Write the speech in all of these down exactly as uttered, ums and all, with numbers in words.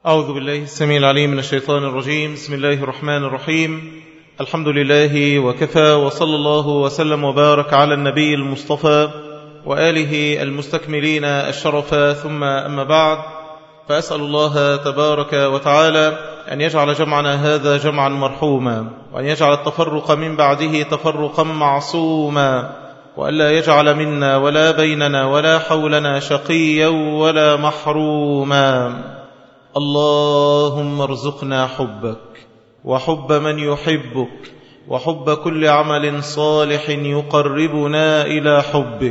أعوذ بالله السميع العليم من الشيطان الرجيم. بسم الله الرحمن الرحيم. الحمد لله وكفى، وصلى الله وسلم وبارك على النبي المصطفى وآله المستكملين الشرفا، ثم أما بعد، فأسأل الله تبارك وتعالى أن يجعل جمعنا هذا جمعا مرحوما، وأن يجعل التفرق من بعده تفرقا معصوما، وألا يجعل منا ولا بيننا ولا حولنا شقيا ولا محروما. اللهم ارزقنا حبك وحب من يحبك وحب كل عمل صالح يقربنا إلى حبك.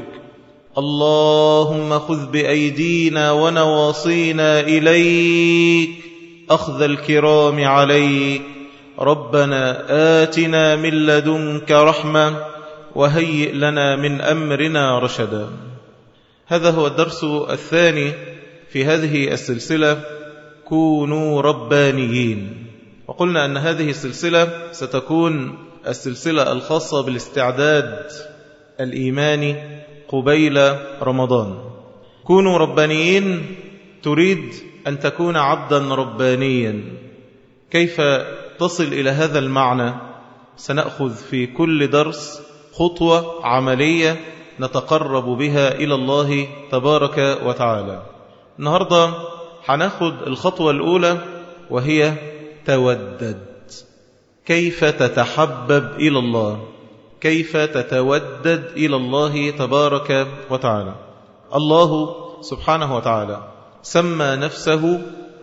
اللهم خذ بأيدينا ونواصينا إليك أخذ الكرام عليك. ربنا آتنا من لدنك رحمة وهيئ لنا من أمرنا رشدا. هذا هو الدرس الثاني في هذه السلسلة، كونوا ربانيين. وقلنا أن هذه السلسلة ستكون السلسلة الخاصة بالاستعداد الإيماني قبيل رمضان. كونوا ربانيين تريد أن تكون عبدا ربانيا. كيف تصل إلى هذا المعنى؟ سنأخذ في كل درس خطوة عملية نتقرب بها إلى الله تبارك وتعالى. النهاردة هناخد الخطوة الأولى، وهي تودد. كيف تتحبب إلى الله؟ كيف تتودد إلى الله تبارك وتعالى؟ الله سبحانه وتعالى سمى نفسه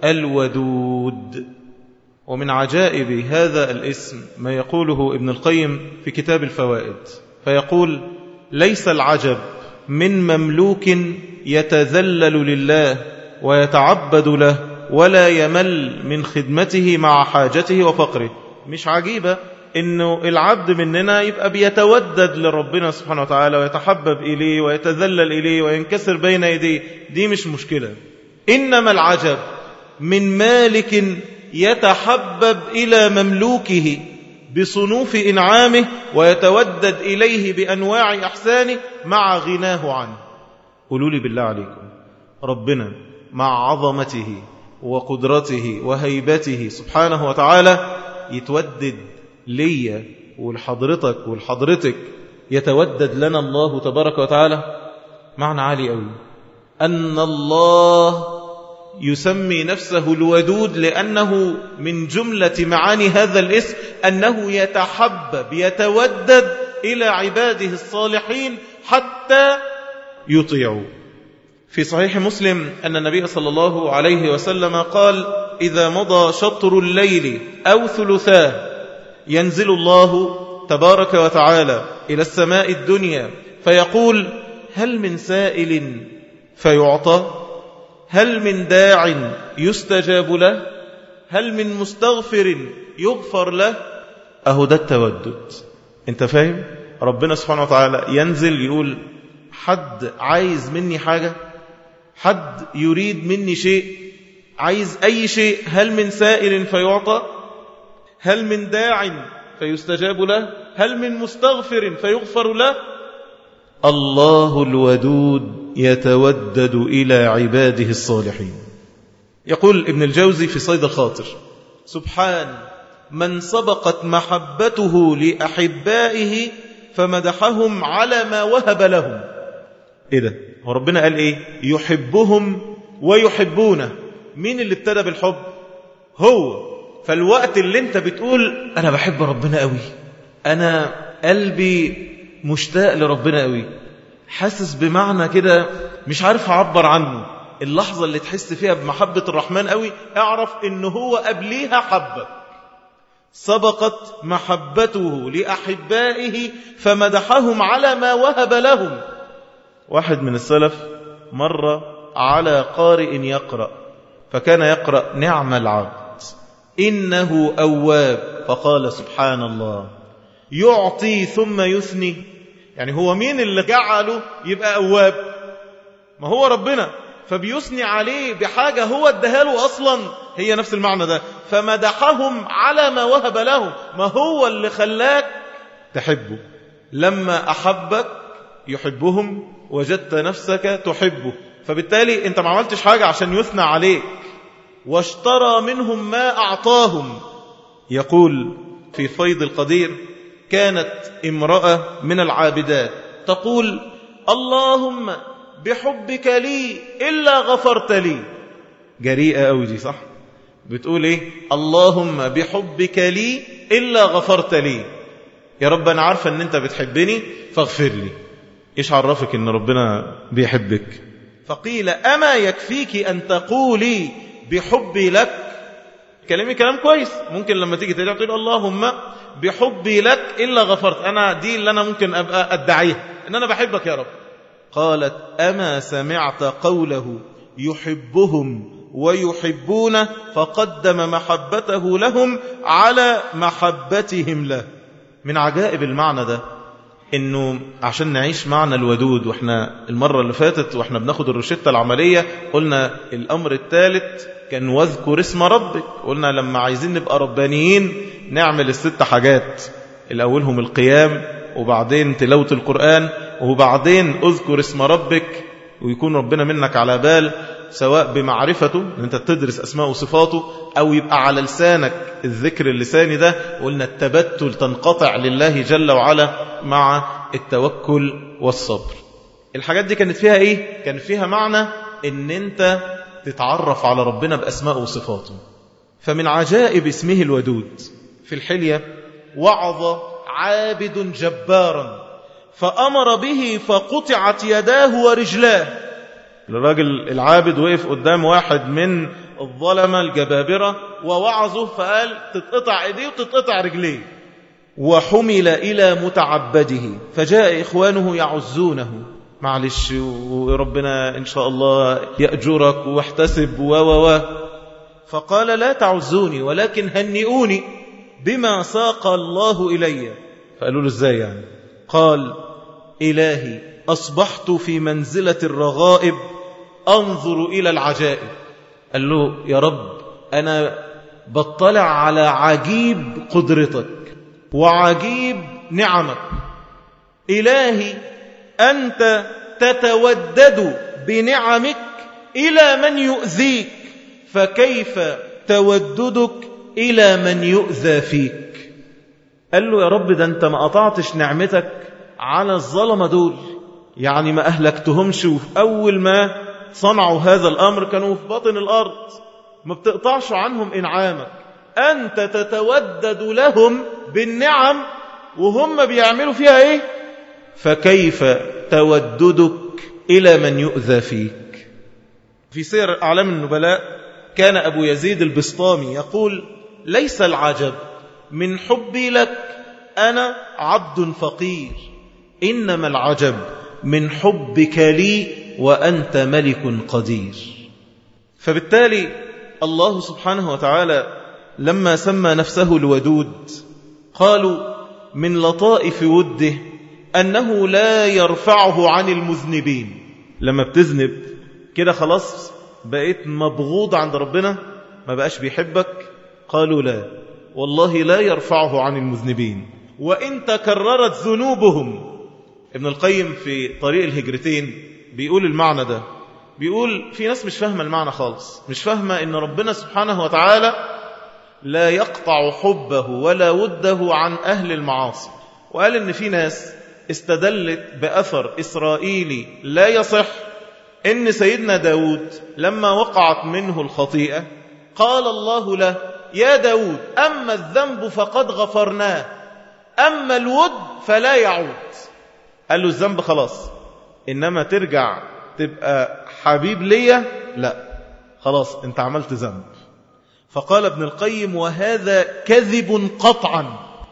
الودود، ومن عجائب هذا الاسم ما يقوله ابن القيم في كتاب الفوائد، فيقول: ليس العجب من مملوك يتذلل لله ويتعبد له ولا يمل من خدمته مع حاجته وفقره. مش عجيبة إنه العبد مننا يبقى بيتودد لربنا سبحانه وتعالى ويتحبب إليه ويتذلل إليه وينكسر بين يديه، دي مش مشكلة. إنما العجب من مالك يتحبب إلى مملوكه بصنوف إنعامه ويتودد إليه بأنواع إحسانه مع غناه عنه. قولوا لي بالله عليكم، ربنا مع عظمته وقدرته وهيبته سبحانه وتعالى يتودد لي ولحضرتك ولحضرتك، يتودد لنا الله تبارك وتعالى؟ معنى عالي قوي أن الله يسمي نفسه الودود، لأنه من جملة معاني هذا الاسم أنه يتحبب يتودد إلى عباده الصالحين حتى يطيعوا. في صحيح مسلم أن النبي صلى الله عليه وسلم قال: إذا مضى شطر الليل أو ثلثاه ينزل الله تبارك وتعالى إلى السماء الدنيا فيقول: هل من سائل فيعطى؟ هل من داع يستجاب له؟ هل من مستغفر يغفر له؟ أهو ده التودد. انت فاهم؟ ربنا سبحانه وتعالى ينزل يقول: حد عايز مني حاجة؟ حد يريد مني شيء؟ عايز أي شيء؟ هل من سائل فيعطى؟ هل من داع فيستجاب له؟ هل من مستغفر فيغفر له؟ الله الودود يتودد إلى عباده الصالحين. يقول ابن الجوزي في صيد الخاطر: سبحان من سبقت محبته لأحبائه فمدحهم على ما وهب لهم. إيه ده؟ هو ربنا قال إيه؟ يحبهم ويحبونه. مين اللي ابتدى بالحب؟ هو. فالوقت اللي انت بتقول أنا بحب ربنا قوي، أنا قلبي مشتاق لربنا قوي، حاسس بمعنى كده مش عارف أعبر عنه، اللحظة اللي تحس فيها بمحبة الرحمن قوي، اعرف إنه هو قبليها حبك. سبقت محبته لأحبائه فمدحهم على ما وهب لهم. واحد من السلف مر على قارئ يقرأ، فكان يقرأ: نعم العبد إنه أواب، فقال: سبحان الله، يعطي ثم يثني. يعني هو مين اللي جعله يبقى أواب؟ ما هو ربنا، فبيثني عليه بحاجة هو اداها أصلا، هي نفس المعنى ده. فمدحهم على ما وهب لهم، ما هو اللي خلاك تحبه. لما أحبك يحبهم وجدت نفسك تحبه، فبالتالي انت ما عملتش حاجة عشان يثنى عليك، واشترى منهم ما أعطاهم. يقول في فيض القدير: كانت امرأة من العابدات تقول: اللهم بحبك لي إلا غفرت لي. جريئة أوي دي، صح؟ بتقول إيه؟ اللهم بحبك لي إلا غفرت لي. يا رب أنا عارفة أن أنت بتحبني فاغفر لي. إيش عرفك أن ربنا بيحبك؟ فقيل: أما يكفيك أن تقولي بحبي لك؟ كلامي كلام كويس، ممكن لما تيجي تدعي تقول اللهم بحبي لك إلا غفرت. أنا دي اللي أنا ممكن أبقى أدعيها، أن أنا بحبك يا رب. قالت: أما سمعت قوله يحبهم ويحبونه فقدم محبته لهم على محبتهم له. من عجائب المعنى ده إنه عشان نعيش معنى الودود، وإحنا المرة اللي فاتت وإحنا بناخد الروشتة العملية قلنا الأمر الثالث كان واذكر اسم ربك. قلنا لما عايزين نبقى ربانيين نعمل الست حاجات، الأولهم القيام، وبعدين تلاوة القرآن، وبعدين اذكر اسم ربك، ويكون ربنا منك على بال، سواء بمعرفته ان انت تدرس اسماء وصفاته، او يبقى على لسانك الذكر اللساني ده. وقلنا التبتل تنقطع لله جل وعلا مع التوكل والصبر. الحاجات دي كانت فيها ايه؟ كان فيها معنى ان انت تتعرف على ربنا باسماء وصفاته. فمن عجائب اسمه الودود في الحلية: وعظ عابد جبارا فأمر به فقطعت يداه ورجلاه. الراجل العابد وقف قدام واحد من الظلمة الجبابرة ووعظه، فقال تتقطع ايديه وتتقطع رجليه. وحمل إلى متعبده فجاء إخوانه يعزونه: معلش وربنا إن شاء الله يأجرك واحتسب و و و فقال: لا تعزوني ولكن هنئوني بما ساق الله إلي. فقالوا له: ازاي يعني؟ قال: إلهي أصبحت في منزلة الرغائب أنظر إلى العجائب. قال له: يا رب أنا بطلع على عجيب قدرتك وعجيب نعمك. إلهي أنت تتودد بنعمك إلى من يؤذيك، فكيف توددك إلى من يؤذى فيك؟ قال له: يا رب ده أنت ما قطعتش نعمتك على الظلمة دول، يعني ما أهلكتهمش، وفي أول ما صنعوا هذا الأمر كانوا في باطن الأرض، ما بتقطعش عنهم إنعامك. أنت تتودد لهم بالنعم وهم بيعملوا فيها إيه؟ فكيف توددك إلى من يؤذى فيك؟ في سير أعلام النبلاء كان أبو يزيد البسطامي يقول: ليس العجب من حبي لك أنا عبد فقير، إنما العجب من حبك لي وأنت ملك قدير. فبالتالي الله سبحانه وتعالى لما سمى نفسه الودود قالوا من لطائف وده أنه لا يرفعه عن المذنبين. لما بتذنب كده خلاص بقيت مبغوض عند ربنا، ما بقاش بيحبك. قالوا: لا والله لا يرفعه عن المذنبين وإن تكررت ذنوبهم. ابن القيم في طريق الهجرتين بيقول المعنى ده، بيقول في ناس مش فاهمة المعنى خالص، مش فاهمة إن ربنا سبحانه وتعالى لا يقطع حبه ولا وده عن أهل المعاصي. وقال إن في ناس استدلت بأثر إسرائيلي لا يصح إن سيدنا داود لما وقعت منه الخطيئة قال الله له: يا داود أما الذنب فقد غفرناه، أما الود فلا يعود. قال له الذنب خلاص، إنما ترجع تبقى حبيب ليا لا، خلاص انت عملت ذنب. فقال ابن القيم: وهذا كذب قطعا،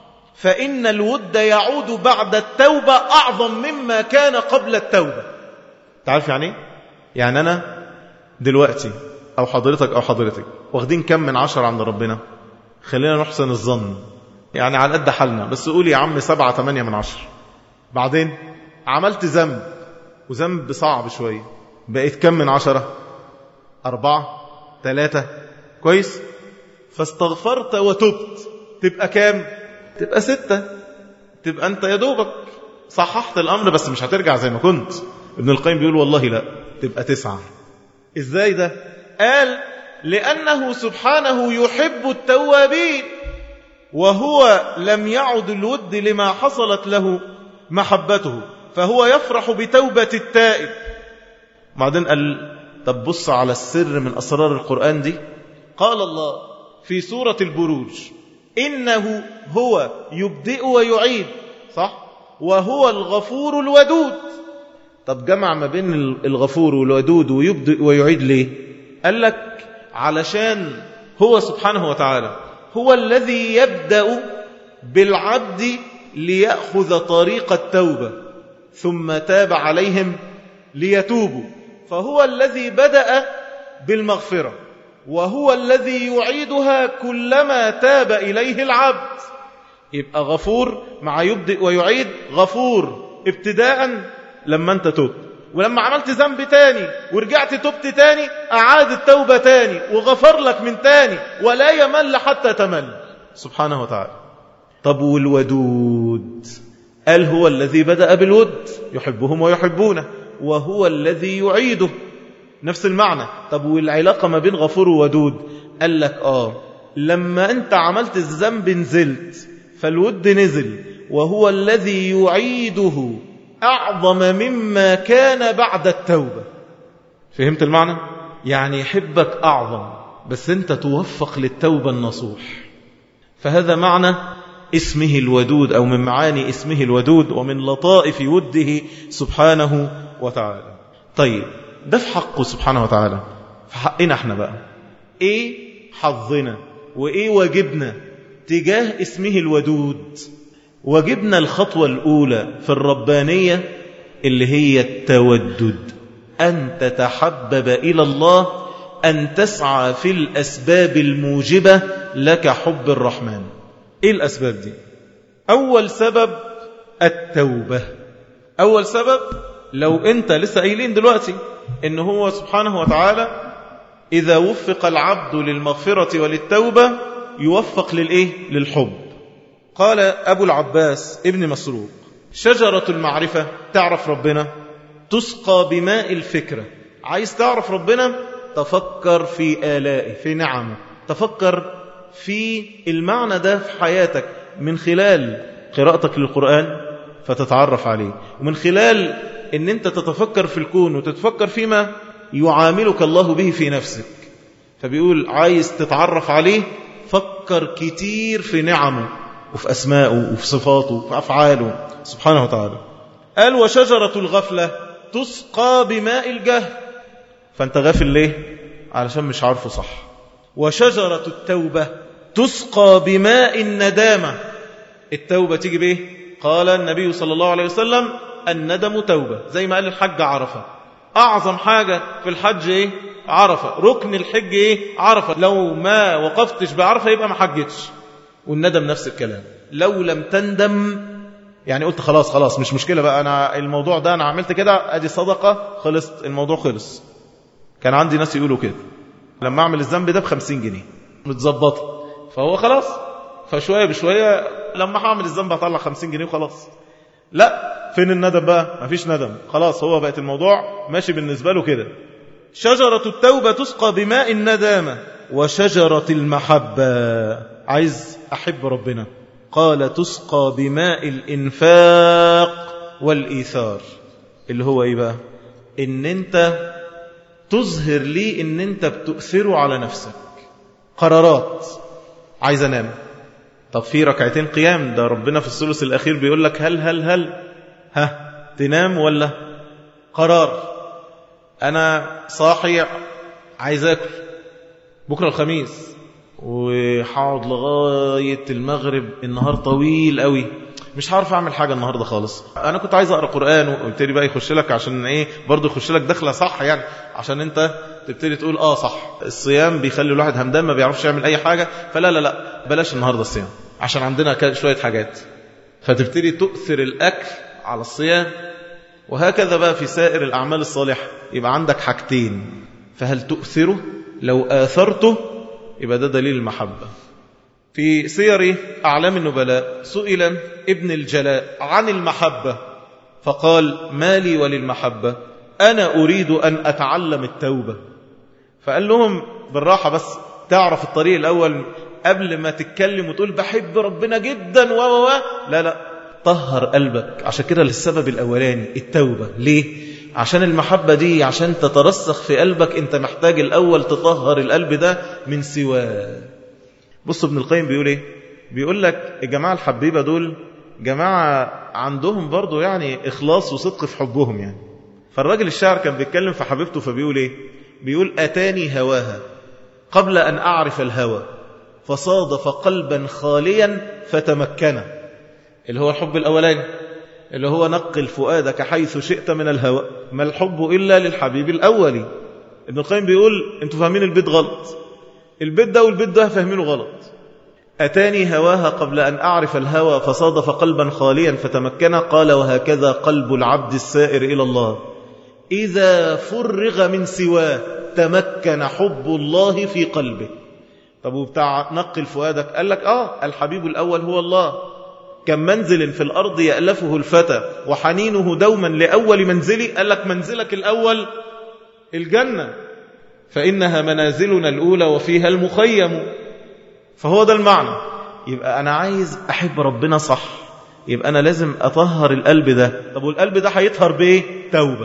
فإن الود يعود بعد التوبة أعظم مما كان قبل التوبة. تعرف يعني ايه؟ يعني أنا دلوقتي أو حضرتك أو حضرتك واخدين كم من عشر عند ربنا؟ خلينا نحسن الظن، يعني على قد حالنا، بس قول يا عم سبعة تمانية من عشر. بعدين عملت ذنب وذنب صعب شوية، بقيت كم من عشرة؟ أربعة، ثلاثة، كويس؟ فاستغفرت وتبت، تبقى كام؟ تبقى ستة. تبقى أنت يا دوبك صححت الأمر بس مش هترجع زي ما كنت. ابن القيم بيقول والله لا، تبقى تسعة. إزاي ده؟ قال لأنه سبحانه يحب التوابين، وهو لم يعد الود لما حصلت له محبته، فهو يفرح بتوبة التائب. بعدين قال طب بص على السر من أسرار القرآن دي. قال الله في سورة البروج إنه هو يبدئ ويعيد، صح؟ وهو الغفور الودود. طب جمع ما بين الغفور والودود ويبدئ ويعيد ليه؟ قال لك علشان هو سبحانه وتعالى هو الذي يبدأ بالعبد ليأخذ طريق التوبة، ثم تاب عليهم ليتوبوا، فهو الذي بدأ بالمغفرة، وهو الذي يعيدها كلما تاب إليه العبد. يبقى غفور مع يبدئ ويعيد. غفور ابتداء لما انت تبت، ولما عملت ذنب تاني ورجعت تبت تاني أعاد التوبة تاني وغفر لك من تاني، ولا يمل حتى تمل سبحانه وتعالى. طب والودود؟ قال هو الذي بدأ بالود، يحبهم ويحبونه، وهو الذي يعيده، نفس المعنى. طب والعلاقة ما بين غفور وودود؟ قال لك آه لما أنت عملت الذنب نزلت، فالود نزل، وهو الذي يعيده أعظم مما كان بعد التوبة. فهمت المعنى؟ يعني يحبك أعظم، بس أنت توفق للتوبة النصوح. فهذا معنى اسمه الودود، أو من معاني اسمه الودود، ومن لطائف وده سبحانه وتعالى. طيب ده في حقه سبحانه وتعالى. في حقنا احنا بقى ايه حظنا وايه واجبنا تجاه اسمه الودود؟ واجبنا الخطوة الأولى في الربانية اللي هي التودد، أن تتحبب إلى الله، أن تسعى في الأسباب الموجبة لك حب الرحمن. إيه الأسباب دي؟ أول سبب التوبة. أول سبب لو أنت لسه قايلين دلوقتي إن هو سبحانه وتعالى إذا وفق العبد للمغفرة وللتوبة يوفق للإيه؟ للحب. قال أبو العباس ابن مسروق شجرة المعرفة، تعرف ربنا تسقى بماء الفكرة. عايز تعرف ربنا؟ تفكر في آلائه، في نعمه، تفكر في المعنى ده في حياتك من خلال قراءتك للقرآن فتتعرف عليه، ومن خلال ان انت تتفكر في الكون وتتفكر فيما يعاملك الله به في نفسك. فبيقول عايز تتعرف عليه، فكر كتير في نعمه وفي أسمائه وفي صفاته وفي أفعاله سبحانه وتعالى. قال وشجرة الغفلة تسقى بماء الجهل، فأنت غافل ليه؟ علشان مش عارفه صح. وشجرة التوبة تسقى بماء الندامة. التوبة تيجي بإيه؟ قال النبي صلى الله عليه وسلم الندم توبة، زي ما قال الحج عرفة. أعظم حاجة في الحج إيه؟ عرفة. ركن الحج إيه؟ عرفة. لو ما وقفتش بعرفة يبقى ما حجتش. والندم نفس الكلام، لو لم تندم يعني قلت خلاص خلاص مش مشكلة بقى، أنا الموضوع ده أنا عملت كده أدي صدقة خلصت الموضوع خلص. كان عندي ناس يقولوا كده لما أعمل الذنب ده بخمسين جنيه متظبطة، فهو خلاص فشوية بشوية لما هعمل الذنب هطلع خمسين جنيه وخلاص. لا، فين الندم بقى؟ مفيش ندم، خلاص هو بقت الموضوع ماشي بالنسبة له كده. شجرة التوبة تسقى بماء الندامة. وشجرة المحبة، عايز أحب ربنا، قال تسقى بماء الإنفاق والإيثار. اللي هو إيه بقى؟ إن أنت تظهر لي إن أنت بتؤثره على نفسك. قرارات، عايز أنام، طب في ركعتين قيام، ده ربنا في الثلث الأخير بيقول لك هل هل هل ها تنام ولا؟ قرار، أنا صاحي عايز أكل بكرة الخميس وحاقعد لغاية المغرب، النهار طويل قوي مش عارف أعمل حاجة النهاردة خالص. أنا كنت عايز أقرأ قرآن، وقلت لي بقى يخش لك عشان إيه برضو يخش لك دخلة صح يعني، عشان أنت تبتدي تقول آه صح الصيام بيخلي الواحد همدان ما بيعرفش يعمل أي حاجة، فلا لا لا بلاش النهاردة الصيام عشان عندنا شوية حاجات، فتبتدي تؤثر الأكل على الصيام. وهكذا بقى في سائر الأعمال الصالحة، يبقى عندك حاجتين، فهل تؤثره؟ لو آثرته يبقى ده دليل المحبة. في سير أعلام النبلاء سئل ابن الجلاء عن المحبة فقال ما لي وللمحبة؟ أنا أريد أن أتعلم التوبة. فقال لهم بالراحة بس تعرف الطريق الأول قبل ما تتكلم وتقول بحب ربنا جدا و و لا لا طهر قلبك. عشان كده للسبب الأولاني التوبة. ليه؟ عشان المحبة دي عشان تترسخ في قلبك أنت محتاج الأول تطهر القلب ده من سواه. بص ابن القيم بيقول إيه؟ بيقول لك الجماعة الحبيبة دول جماعة عندهم برضو يعني إخلاص وصدق في حبهم يعني. فالراجل الشاعر كان بيتكلم في حبيبته فبيقول إيه؟ بيقول أتاني هواها قبل أن أعرف الهوى فصادف قلبا خاليا فتمكن. اللي هو الحب الأولاني اللي هو نقل فؤادك حيث شئت من الهوى ما الحب إلا للحبيب الأولي. ابن القيم بيقول انتوا فاهمين البيت غلط. البيت ده والبيت ده فاهمينه غلط. أتاني هواها قبل أن أعرف الهوى فصادف قلبا خاليا فتمكن. قال وهكذا قلب العبد السائر إلى الله إذا فرغ من سواه تمكن حب الله في قلبه. طب وبتاع نقل فؤادك قال لك آه الحبيب الأول هو الله. كم منزل في الأرض يألفه الفتى وحنينه دوما لأول منزلي. قال لك منزلك الأول الجنة فإنها منازلنا الأولى وفيها المخيم. فهو ده المعنى. يبقى أنا عايز أحب ربنا صح يبقى أنا لازم أطهر القلب ده. طب والقلب ده هيطهر بإيه؟ توبة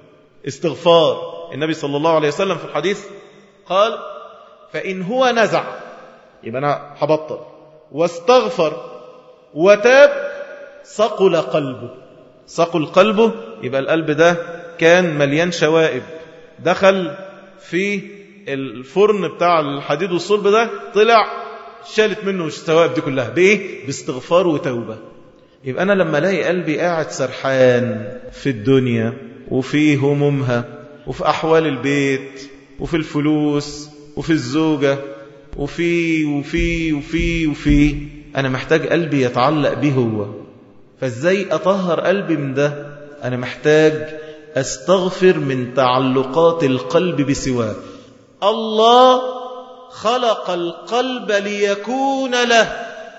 استغفار. النبي صلى الله عليه وسلم في الحديث قال فإن هو نزع يبقى أنا هبطل واستغفر وتاب صقل قلبه. صقل قلبه يبقى القلب ده كان مليان شوائب دخل في الفرن بتاع الحديد والصلب ده طلع شالت منه الشوائب دي كلها بإيه؟ باستغفار وتوبة. يبقى أنا لما الاقي قلبي قاعد سرحان في الدنيا وفي همومها وفي أحوال البيت وفي الفلوس وفي الزوجة وفي وفي وفي وفي أنا محتاج قلبي يتعلق به هو. فإزاي أطهر قلبي من ده؟ أنا محتاج أستغفر من تعلقات القلب بسواه. الله خلق القلب ليكون له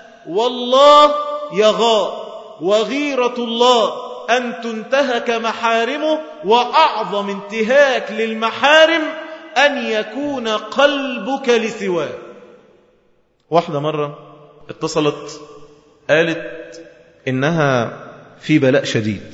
والله يغار وغيرة الله أن تنتهك محارمه وأعظم انتهاك للمحارم أن يكون قلبك لسواه. واحدة مرة اتصلت قالت إنها في بلاء شديد.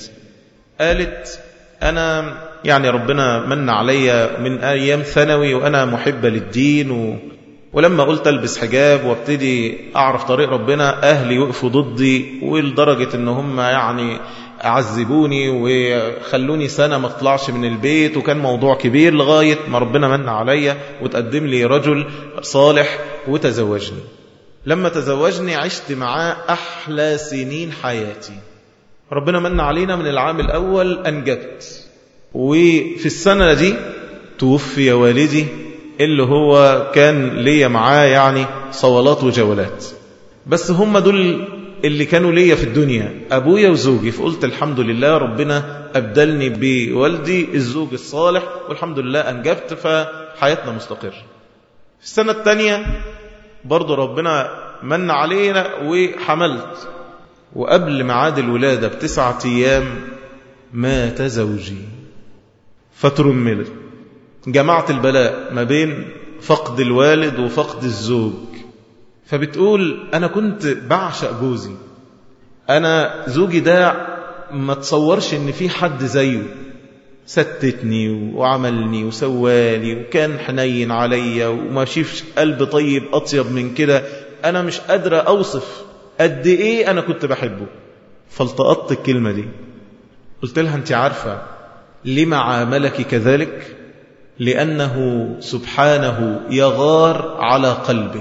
قالت أنا يعني ربنا من علي من أيام ثانوي وأنا محبة للدين و... ولما قلت ألبس حجاب وابتدي أعرف طريق ربنا أهلي وقفوا ضدي ولدرجة إن هم يعني عذبوني وخلوني سنة ما اطلعش من البيت وكان موضوع كبير لغاية ما ربنا من علي وتقدم لي رجل صالح وتزوجني. لما تزوجني عشت معاه أحلى سنين حياتي. ربنا من علينا من العام الأول أنجبت وفي السنة دي توفي والدي اللي هو كان ليا معاه يعني صولات وجولات. بس هم دول اللي كانوا ليا في الدنيا أبويا وزوجي. فقلت الحمد لله ربنا أبدلني بوالدي الزوج الصالح والحمد لله أنجبت فحياتنا مستقر. في السنة الثانية برضو ربنا من علينا وحملت وقبل معاد الولادة بتسعة أيام مات زوجي فترملت. جمعت البلاء ما بين فقد الوالد وفقد الزوج. فبتقول أنا كنت بعشق جوزي. أنا زوجي ده ما تصورش إن في حد زيه. ستتني وعملني وسوالي وكان حنين عليا وما شيفش قلب طيب أطيب من كده. أنا مش قادرة أوصف قد إيه أنا كنت بحبه. فالتقطت الكلمة دي قلت لها أنت عارفة لما عاملك كذلك؟ لأنه سبحانه يغار على قلبك.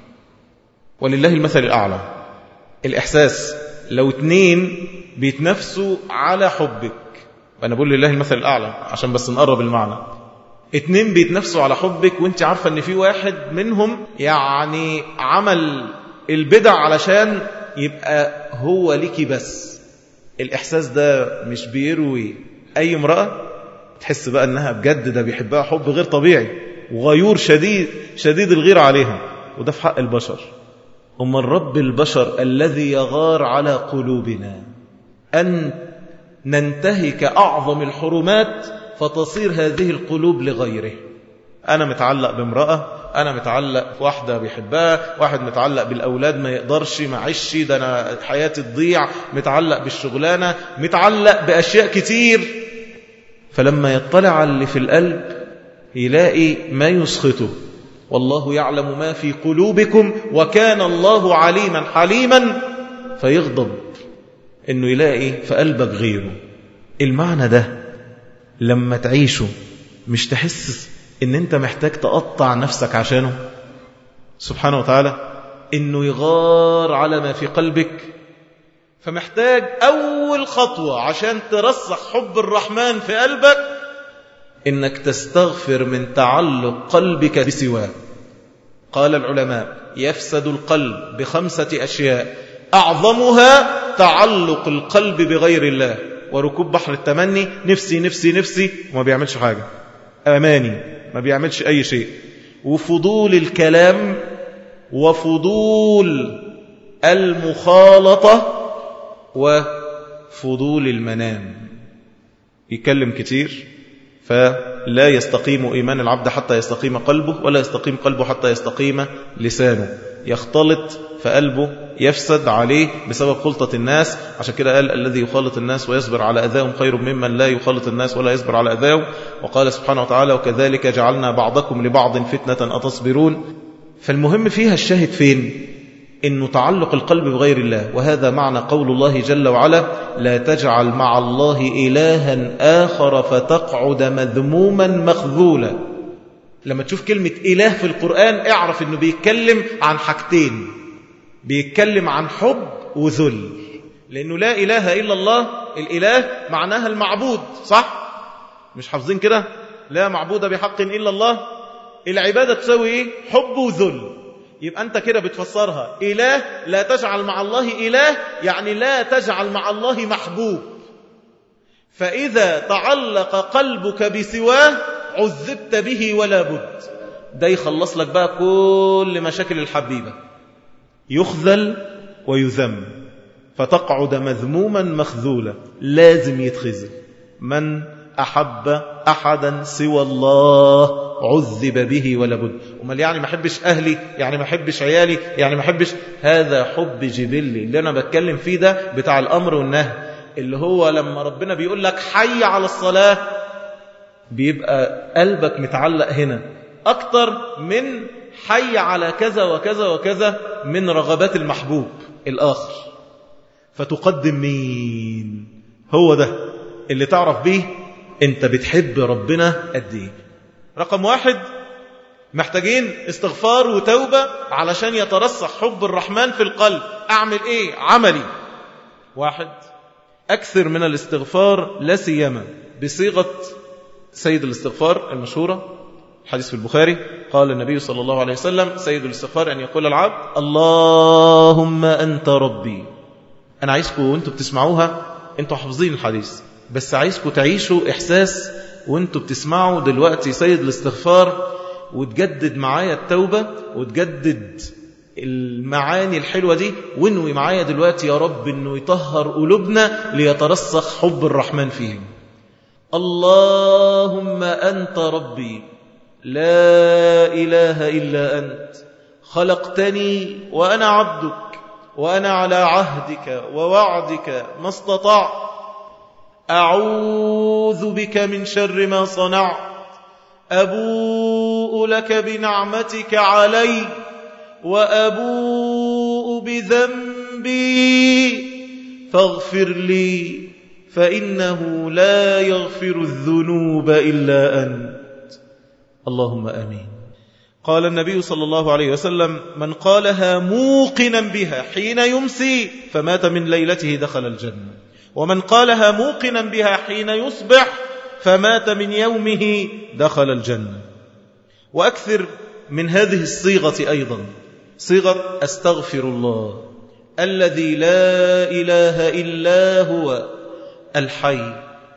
ولله المثل الأعلى. الإحساس لو اتنين بيتنافسوا على حبك، وأنا بقول لله المثل الأعلى عشان بس نقرب المعنى، اتنين بيتنافسوا على حبك وانت عارفة ان في واحد منهم يعني عمل البدع علشان يبقى هو ليكي بس. الإحساس ده مش بيروي أي امرأة تحس بقى أنها بجد ده بيحبها حب غير طبيعي وغيور شديد شديد الغير عليها. وده في حق البشر. أما الرب البشر الذي يغار على قلوبنا أن ننتهك أعظم الحرمات فتصير هذه القلوب لغيره. أنا متعلق بامرأة، أنا متعلق واحدة بيحبها، واحد متعلق بالأولاد ما يقدرش معيش، ده أنا حياتي تضيع، متعلق بالشغلانة، متعلق بأشياء كتير. فلما يطلع على اللي في القلب يلاقي ما يسخطه. والله يعلم ما في قلوبكم وكان الله عليما حليما. فيغضب إنه يلاقي في قلبك غيره. المعنى ده لما تعيشه مش تحس إن أنت محتاج تقطع نفسك عشانه سبحانه وتعالى، إنه يغار على ما في قلبك. فمحتاج أول خطوة عشان ترسخ حب الرحمن في قلبك إنك تستغفر من تعلق قلبك بسواه. قال العلماء يفسد القلب بخمسة أشياء أعظمها تعلق القلب بغير الله وركوب بحر التمني، نفسي نفسي نفسي وما بيعملش حاجة، أماني ما بيعملش أي شيء، وفضول الكلام، وفضول المخالطة، وفضول المنام. يتكلم كتير فلا يستقيم إيمان العبد حتى يستقيم قلبه، ولا يستقيم قلبه حتى يستقيم لسانه. يختلط فقلبه يفسد عليه بسبب خلطة الناس. عشان كده قال الذي يخالط الناس ويصبر على أذاهم خير ممن لا يخالط الناس ولا يصبر على أذاهم. وقال سبحانه وتعالى وكذلك جعلنا بعضكم لبعض فتنة أتصبرون. فالمهم فيها الشاهد فين؟ إنه تعلق القلب بغير الله. وهذا معنى قول الله جل وعلا لا تجعل مع الله إلها آخر فتقعد مذموما مخذولا. لما تشوف كلمة إله في القرآن اعرف إنه بيتكلم عن حاجتين، بيتكلم عن حب وذل. لأنه لا إله إلا الله، الإله معناها المعبود، صح؟ مش حافظين كده؟ لا معبود بحق إلا الله. العبادة تسوي إيه؟ حب وذل. يبقى أنت كده بتفسرها إله. لا تجعل مع الله إله يعني لا تجعل مع الله محبوب. فإذا تعلق قلبك بسواه عذبت به ولا بد. ده يخلص لك بقى كل مشاكل الحبيبة. يخذل ويذم فتقعد مذموما مخذولا. لازم يتخذل. من أحب أحدا سوى الله عذب به ولا بد. ومال يعني ما أحبش أهلي، يعني ما أحبش عيالي، يعني ما أحبش. هذا حب جبلي اللي أنا بتكلم فيه ده بتاع الأمر والنهي، اللي هو لما ربنا بيقول لك حي على الصلاة بيبقى قلبك متعلق هنا أكتر من حي على كذا وكذا وكذا من رغبات المحبوب الآخر. فتقدم مين؟ هو ده اللي تعرف بيه انت بتحب ربنا قد ايه. رقم واحد، محتاجين استغفار وتوبة علشان يترسخ حب الرحمن في القلب. اعمل ايه؟ عملي واحد، اكثر من الاستغفار لا سيما بصيغة سيد الاستغفار المشهورة، حديث في البخاري قال النبي صلى الله عليه وسلم سيد الاستغفار أن يقول العبد اللهم أنت ربي. أنا عايزكم وانتوا بتسمعوها، انتوا حافظين الحديث، بس عايزكم تعيشوا إحساس وانتوا بتسمعوا دلوقتي سيد الاستغفار، وتجدد معايا التوبة وتجدد المعاني الحلوة دي، وانوي معايا دلوقتي يا رب انه يطهر قلوبنا ليترسخ حب الرحمن فيهم. اللهم أنت ربي لا إله إلا أنت خلقتني وأنا عبدك وأنا على عهدك ووعدك ما استطعت أعوذ بك من شر ما صنعت أبوء لك بنعمتك علي وأبوء بذنبي فاغفر لي فإنه لا يغفر الذنوب إلا أنت. اللهم آمين. قال النبي صلى الله عليه وسلم من قالها موقنا بها حين يمسي فمات من ليلته دخل الجنة، ومن قالها موقنا بها حين يصبح فمات من يومه دخل الجنة. وأكثر من هذه الصيغة أيضا صيغة أستغفر الله الذي لا إله إلا هو الحي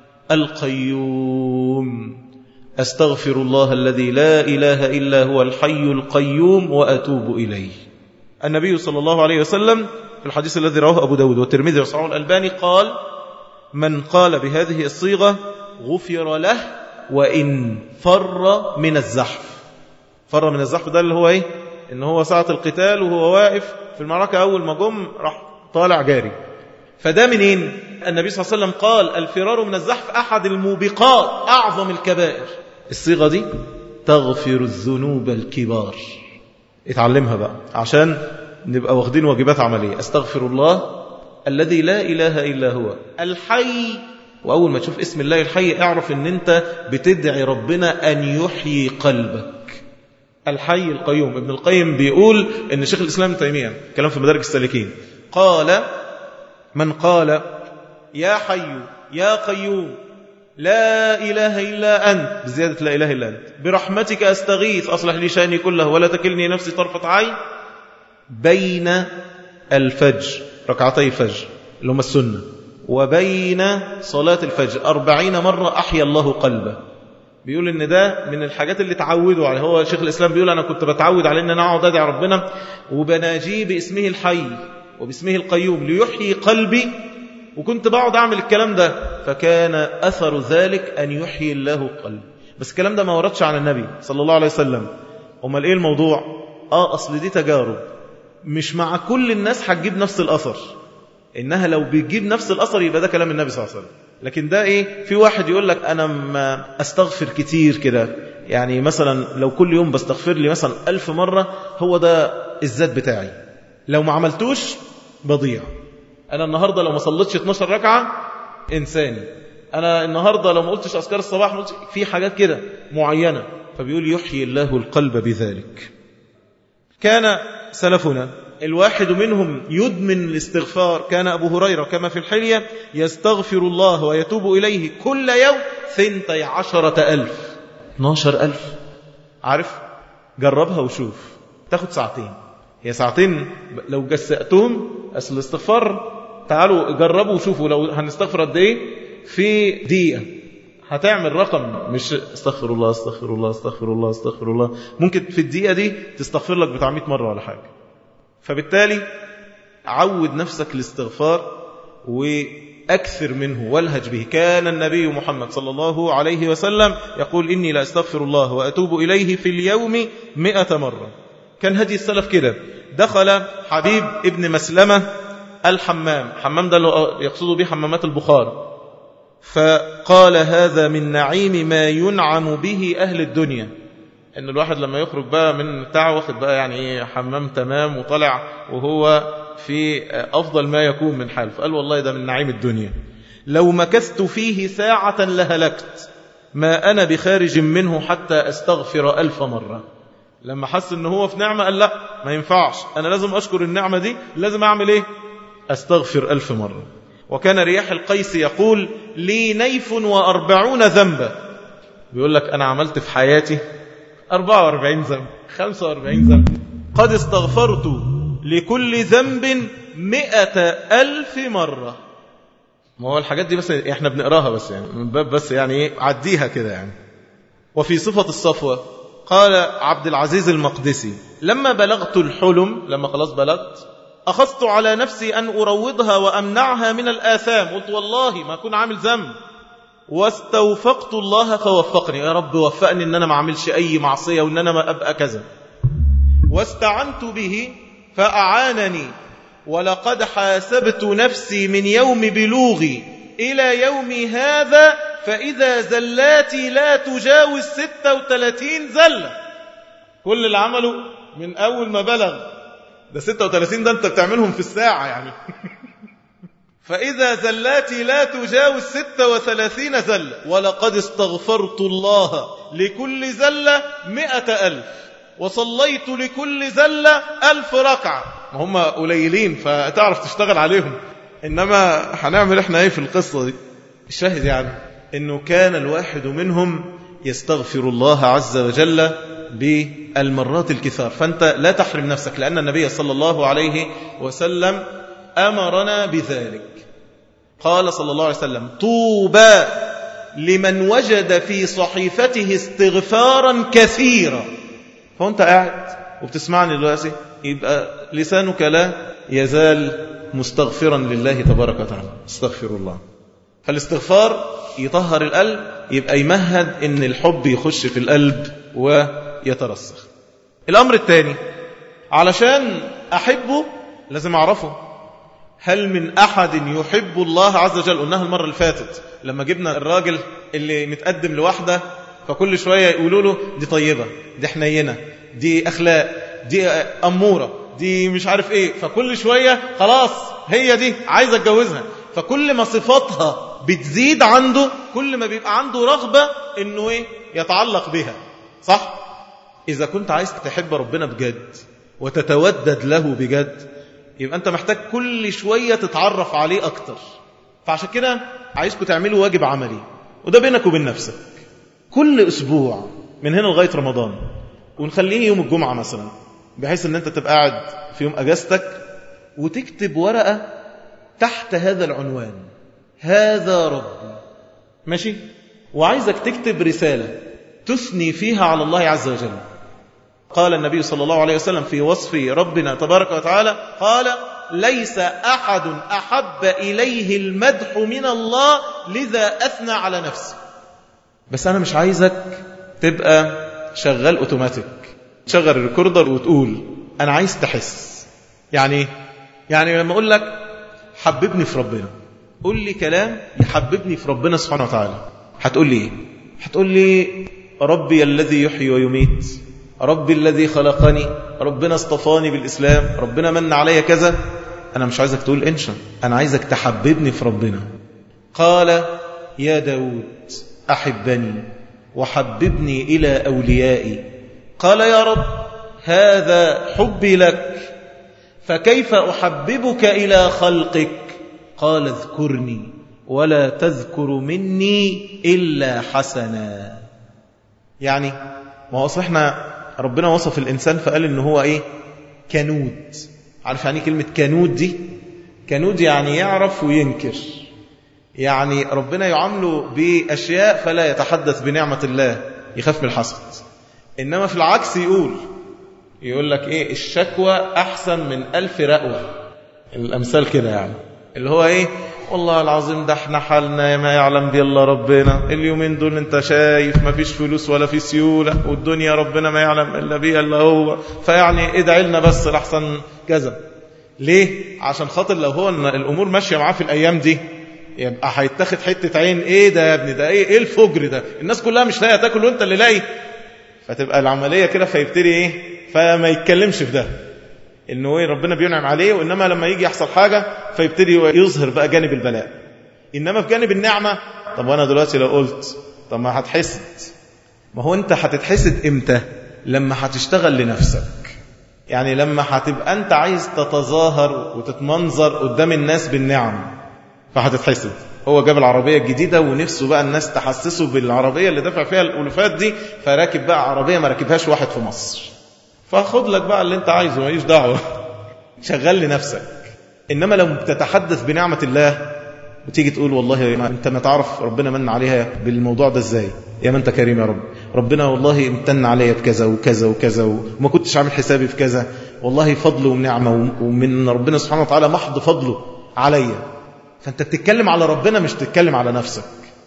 القيوم. أستغفر الله الذي لا إله إلا هو الحي القيوم وأتوب إليه. النبي صلى الله عليه وسلم في الحديث الذي رواه أبو داود والترمذي وصححه الألباني قال من قال بهذه الصيغة غفر له وإن فر من الزحف. فر من الزحف ده اللي هو ايه؟ ان هو ساعة القتال وهو واقف في المعركة اول ما جم راح طالع جاري. فده منين؟ النبي صلى الله عليه وسلم قال الفرار من الزحف احد الموبقات، اعظم الكبائر. الصيغة دي تغفر الذنوب الكبار. اتعلمها بقى عشان نبقى واخدين واجبات عملية. استغفر الله الذي لا إله إلا هو الحي. وأول ما تشوف اسم الله الحي اعرف ان انت بتدعي ربنا أن يحيي قلبك. الحي القيوم. ابن القيم بيقول ان شيخ الإسلام ابن تيمية كلام في مدارج السالكين قال من قال يا حي يا قيوم لا إله إلا أنت بزيادة لا إله إلا أنت برحمتك أستغيث أصلح لي شأني كله ولا تكلني نفسي طرفة عين بين الفجر ركعتي الفجر اللي هم السنة وبين صلاة الفجر أربعين مرة أحيا الله قلبه. بيقول إن ده من الحاجات اللي تعودوا عليه. هو شيخ الإسلام بيقول أنا كنت بتعود على إن أنا أقعد أدعي ربنا وبناجيه باسمه الحي وباسمه القيوم ليحيي قلبي، وكنت بقعد أعمل الكلام ده فكان أثر ذلك أن يحيي الله قلبي. بس الكلام ده ما وردش عن النبي صلى الله عليه وسلم. أمال إيه الموضوع؟ آه أصل دي تجارب، مش مع كل الناس هتجيب نفس الأثر. إنها لو بتجيب نفس الأثر يبقى ده كلام النبي صلى الله عليه وسلم. لكن ده إيه؟ في واحد يقول لك أنا ما أستغفر كتير كده، يعني مثلا لو كل يوم بستغفر لي مثلا ألف مرة هو ده الذات بتاعي، لو ما عملتوش بضيع. أنا النهاردة لو ما صليتش اتناشر ركعة إنساني، أنا النهاردة لو ما قلتش أذكار الصباح ما قلتش في حاجات كده معينة. فبيقول يحيي الله القلب بذلك. كان سلفنا الواحد منهم يدمن الاستغفار. كان أبو هريرة كما في الحلية يستغفر الله ويتوب إليه كل يوم ثنتي عشرة ألف اتناشر ألف. عارف؟ جربها وشوف، تاخد ساعتين. هي ساعتين لو جسأتهم أصل الاستغفار. تعالوا جربوا وشوفوا لو هنستغفر قد ايه في دقيقة. هتعمل رقم مش استغفر الله استغفر الله استغفر الله استغفر الله، ممكن في الدقيقة دي تستغفر لك بتاع مية مرة ولا حاجة. فبالتالي عود نفسك الاستغفار وأكثر منه والهج به. كان النبي محمد صلى الله عليه وسلم يقول إني لا أستغفر الله وأتوب إليه في اليوم مئة مرة. كان هدي السلف كده. دخل حبيب ابن مسلمة الحمام، حمام ده يقصد به حمامات البخار، فقال هذا من نعيم ما ينعم به أهل الدنيا. إن الواحد لما يخرج بقى من بتاعه واخد بقى يعني حمام تمام وطلع وهو في أفضل ما يكون من حال، فقال والله ده من نعيم الدنيا. لو مكثت فيه ساعة لهلكت ما أنا بخارج منه حتى أستغفر ألف مرة. لما حس إنه هو في نعمة قال لا ما ينفعش، أنا لازم أشكر النعمة دي، لازم أعمل إيه؟ أستغفر ألف مرة. وكان رياح القيس يقول لي نيف وأربعون ذنبا. بيقول لك أنا عملت في حياتي أربعة وأربعين ذنب خمسة وأربعين ذنب قد استغفرت لكل ذنب مئة ألف مرة. ما هو الحاجات دي بس احنا بنقراها بس يعني من باب بس يعني ايه عديها كده يعني. وفي صفة الصفوة قال عبد العزيز المقدسي لما بلغت الحلم، لما خلاص بلغت أخذت على نفسي أن أروضها وأمنعها من الآثام. قلت والله ما أكون عامل ذنب، واستوفقت الله فوفقني، يا رب وفقني أن أنا ما أعملش أي معصية وأن أنا ما أبقى كذا. واستعنت به فأعانني، ولقد حاسبت نفسي من يوم بلوغي إلى يومي هذا فإذا زلاتي لا تجاوز ستة وثلاثين زلة. كل اللي عمله من أول ما بلغ ده ستة وثلاثين، ده أنت بتعملهم في الساعة يعني فإذا زلاتي لا تجاوز ستة وثلاثين زلة، ولقد استغفرت الله لكل زلة مئة ألف، وصليت لكل زلة ألف ركعة. هم قليلين فتعرف تشتغل عليهم، إنما هنعمل إحنا إيه في القصة دي؟ الشاهد يعني إنه كان الواحد منهم يستغفر الله عز وجل بالمرات الكثار. فأنت لا تحرم نفسك، لأن النبي صلى الله عليه وسلم أمرنا بذلك. قال صلى الله عليه وسلم طوبى لمن وجد في صحيفته استغفارا كثيرا. فأنت قاعد وبتسمعني دلوقتي يبقى لسانك لا يزال مستغفرا لله تبارك وتعالى. استغفر الله. فالاستغفار يطهر القلب، يبقى يمهد ان الحب يخش في القلب ويترسخ. الأمر الثاني، علشان أحبه لازم أعرفه. هل من أحد يحب الله عز وجل؟ قلناها المرة اللي فاتت لما جبنا الراجل اللي متقدم لوحده، فكل شوية يقولوا له دي طيبة، دي حنينة، دي أخلاق، دي أمورة، دي مش عارف إيه، فكل شوية خلاص هي دي عايز أتجوزها. فكل ما صفاتها بتزيد عنده كل ما بيبقى عنده رغبة إنه إيه يتعلق بها. صح؟ إذا كنت عايز تحب ربنا بجد وتتودد له بجد، يبقى أنت محتاج كل شوية تتعرف عليه أكتر. فعشان كده عايزكم تعملوا واجب عملي، وده بينك وبين نفسك. كل أسبوع من هنا لغاية رمضان، ونخليه يوم الجمعة مثلا، بحيث أن أنت تبقى قاعد في يوم أجازتك وتكتب ورقة تحت هذا العنوان: هذا ربي. ماشي؟ وعايزك تكتب رسالة تثني فيها على الله عز وجل. قال النبي صلى الله عليه وسلم في وصف ربنا تبارك وتعالى، قال: ليس أحد أحب إليه المدح من الله لذا أثنى على نفسه. بس أنا مش عايزك تبقى شغال أوتوماتيك، تشغل الريكوردر وتقول. أنا عايز تحس. يعني يعني لما أقول لك حببني في ربنا، قول لي كلام يحببني في ربنا سبحانه وتعالى، هتقول لي إيه؟ هتقول لي ربي الذي يحيي ويميت، ربي الذي خلقني، ربنا اصطفاني بالإسلام، ربنا من علي كذا. أنا مش عايزك تقول إنشا، أنا عايزك تحببني في ربنا. قال: يا داود أحبني وحببني إلى أوليائي. قال: يا رب هذا حبي لك، فكيف أحببك إلى خلقك؟ قال: اذكرني ولا تذكر مني إلا حسنا. يعني ما هو احنا ربنا وصف الإنسان فقال إنه هو إيه؟ كنود. عارف يعني كلمة كنود دي؟ كنود يعني يعرف وينكر. يعني ربنا يعامله بأشياء فلا يتحدث بنعمة الله، يخاف من الحسد. إنما في العكس يقول يقول لك إيه؟ الشكوى أحسن من ألف رأوة. الأمثال كده يعني، اللي هو إيه؟ والله العظيم ده احنا حالنا ما يعلم بي الله ربنا، اليومين دول انت شايف ما فيش فلوس ولا في سيولة، والدنيا ربنا ما يعلم إلا بي إلا هو، فيعني ادعي لنا بس لحسن كذا. ليه؟ عشان خاطر لو هو ان الأمور ماشية معاه في الأيام دي يبقى هيتاخد حتة عين. ايه ده يا ابني؟ ده ايه ايه الفجر ده؟ الناس كلها مش لاقيه تاكل وانت اللي لاقي. فتبقى العملية كده، فيبتدي ايه؟ فما يتكلمش في ده، انه ايه ربنا بينعم عليه، وانما لما يجي يحصل حاجة فيبتدي يظهر بقى جانب البلاء. انما في جانب النعمة، طب وانا دلوقتي لو قلت طب ما هتحسد. ما هو انت هتتحسد امتى؟ لما هتشتغل لنفسك. يعني لما هتبقى انت عايز تتظاهر وتتمنظر قدام الناس بالنعم فهتتحسد. هو جاب العربية الجديدة ونفسه بقى الناس تحسسه بالعربية اللي دفع فيها الألوفات دي، فراكب بقى عربية ما راكبهاش واحد في مصر، فخد لك بقى اللي انت عايزه، ماليش دعوة، شغال لنفسك. إنما لو بتتحدث بنعمة الله وتيجي تقول والله ما انت ما تعرف ربنا من عليها بالموضوع ده ازاي، يا ما انت كريم يا رب، ربنا والله امتن عليا بكذا وكذا وكذا وما كنتش عامل حسابي في كذا، والله فضل ونعمة ومن ربنا سبحانه وتعالى محض فضله عليا. فانت بتتكلم على ربنا مش تتكلم على نفسك.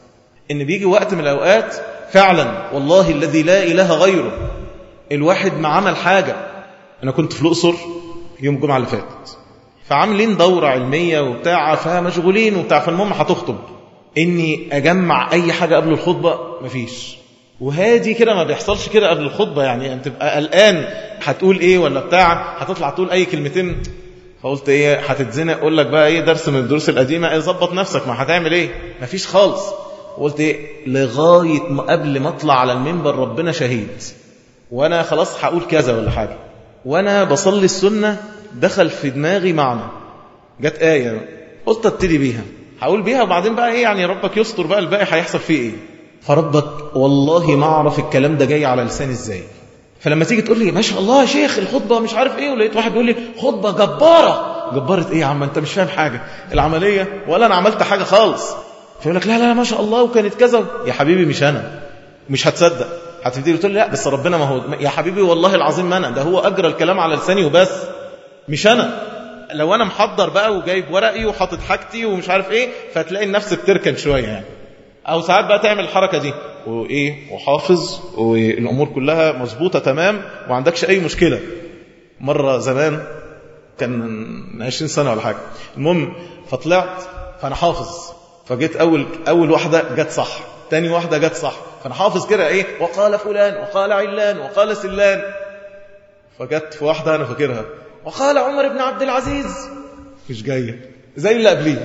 ان بيجي وقت من الأوقات فعلا والله الذي لا إله غيره الواحد ما عمل حاجة. أنا كنت في الأقصر يوم الجمعة اللي فاتت، فعاملين دورة علمية وبتاع، فمشغولين وبتاع، فالمهم هتخطب، إني أجمع أي حاجة قبل الخطبة مفيش. وهادي كده ما بيحصلش كده قبل الخطبة، يعني أنت تبقى قلقان هتقول إيه ولا بتاع، هتطلع تقول أي كلمتين. فقلت إيه هتتزنق، أقول لك بقى إيه درس من الدروس القديمة، إيه ظبط نفسك، ما هتعمل إيه، مفيش خالص. وقلت إيه لغاية ما قبل ما أطلع على المنبر ربنا شهيد، وأنا خلاص هقول كذا ولا حاجة، وأنا بصلي السنة دخل في دماغي معنى، جت آية قلت ابتدي بيها، هقول بيها وبعدين بقى إيه يعني ربك يستر بقى الباقي هيحصل فيه إيه. فربك والله ما أعرف الكلام ده جاي على لسان إزاي. فلما تيجي تقول لي ما شاء الله يا شيخ الخطبة مش عارف إيه، ولقيت واحد بيقول لي خطبة جبارة. جبارة إيه يا عم أنت مش فاهم حاجة، العملية ولا أنا عملت حاجة خالص. فيقول لك لا لا ما شاء الله وكانت كذا. يا حبيبي مش أنا، مش هتصدق، هتبتدي تقول لي لا بس ربنا ما هو. يا حبيبي والله العظيم ما أنا، ده هو أجرى الكلام على لساني وبس، مش أنا. لو أنا محضر بقى وجايب ورقي وحاطط حاجتي ومش عارف إيه فتلاقي النفس بتركن شوية يعني. أو ساعات بقى تعمل الحركة دي وإيه وحافظ والأمور كلها مظبوطة تمام وما عندكش أي مشكلة. مرة زمان كان عشرين سنة ولا حاجة، المهم فطلعت فأنا حافظ، فجيت أول أول واحدة جت صح، تاني واحدة جت صح، فأنا حافظ كده إيه وقال فلان وقال علان وقال سلان، فجت في واحدة أنا فاكرها وقال عمر بن عبد العزيز، مش جاية زي اللي قبليه.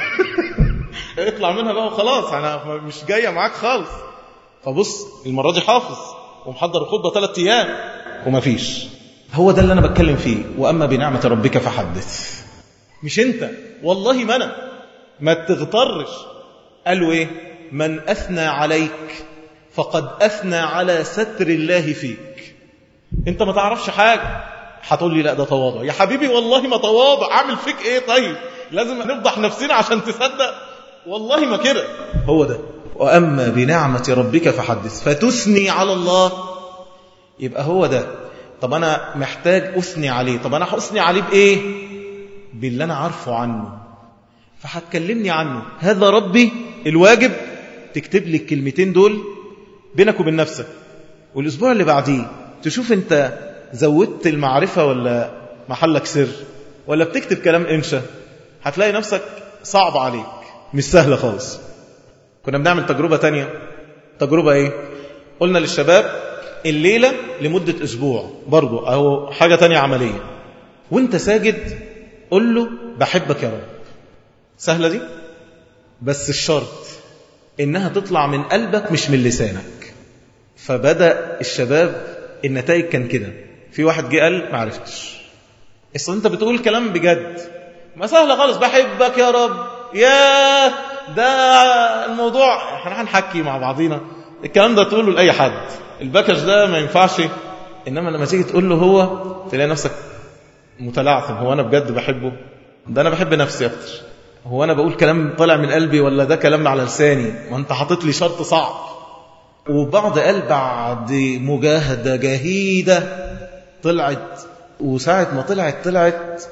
اطلع منها بقى وخلاص، أنا مش جاية معاك خالص. فبص المرة دي حافظ ومحضر الخطبة ثلاث أيام وما فيش. هو ده اللي أنا بتكلم فيه. وأما بنعمة ربك فحدث. مش أنت والله ما أنا، ما تغترش. قالوا إيه؟ من أثنى عليك فقد أثنى على ستر الله فيك. أنت ما تعرفش حاجة، هتقول لي لا ده تواضع. يا حبيبي والله ما تواضع، أعمل فيك إيه؟ طيب لازم نفضح نفسنا عشان تصدق؟ والله ما كده. هو ده. وأما بنعمة ربك فحدث، فتثني على الله، يبقى هو ده. طب أنا محتاج أثني عليه، طب أنا هأثني عليه بإيه؟ باللي أنا عارفه عنه، فهتكلمني عنه. هذا ربي، الواجب تكتب لي الكلمتين دول بينك وبين نفسك، والأسبوع اللي بعديه تشوف أنت زودت المعرفة ولا محلك سر، ولا بتكتب كلام إنشا. هتلاقي نفسك صعب عليك، مش سهلة خالص. كنا بنعمل تجربة تانية. تجربة إيه؟ قلنا للشباب الليلة لمدة أسبوع، برضو أو حاجة تانية عملية، وانت ساجد قل له بحبك يا رب. سهلة دي، بس الشرط إنها تطلع من قلبك مش من لسانك. فبدأ الشباب النتائج كان كده. في واحد جه قال ما عرفتش. اصل انت بتقول كلام بجد، ما سهلة خالص، بحبك يا رب. يا ده الموضوع احنا هنحكي مع بعضينا، الكلام ده تقوله لأي حد، الباكج ده ما ينفعش. إنما لما تيجي تقول له هو، تلاقي نفسك متلعثم. هو أنا بجد بحبه؟ ده أنا بحب نفسي أكتر. هو أنا بقول كلام طالع من قلبي ولا ده كلام على لساني؟ وأنت حاطط لي شرط صعب. وبعض قال بعد مجاهدة جهيدة طلعت، وساعة ما طلعت طلعت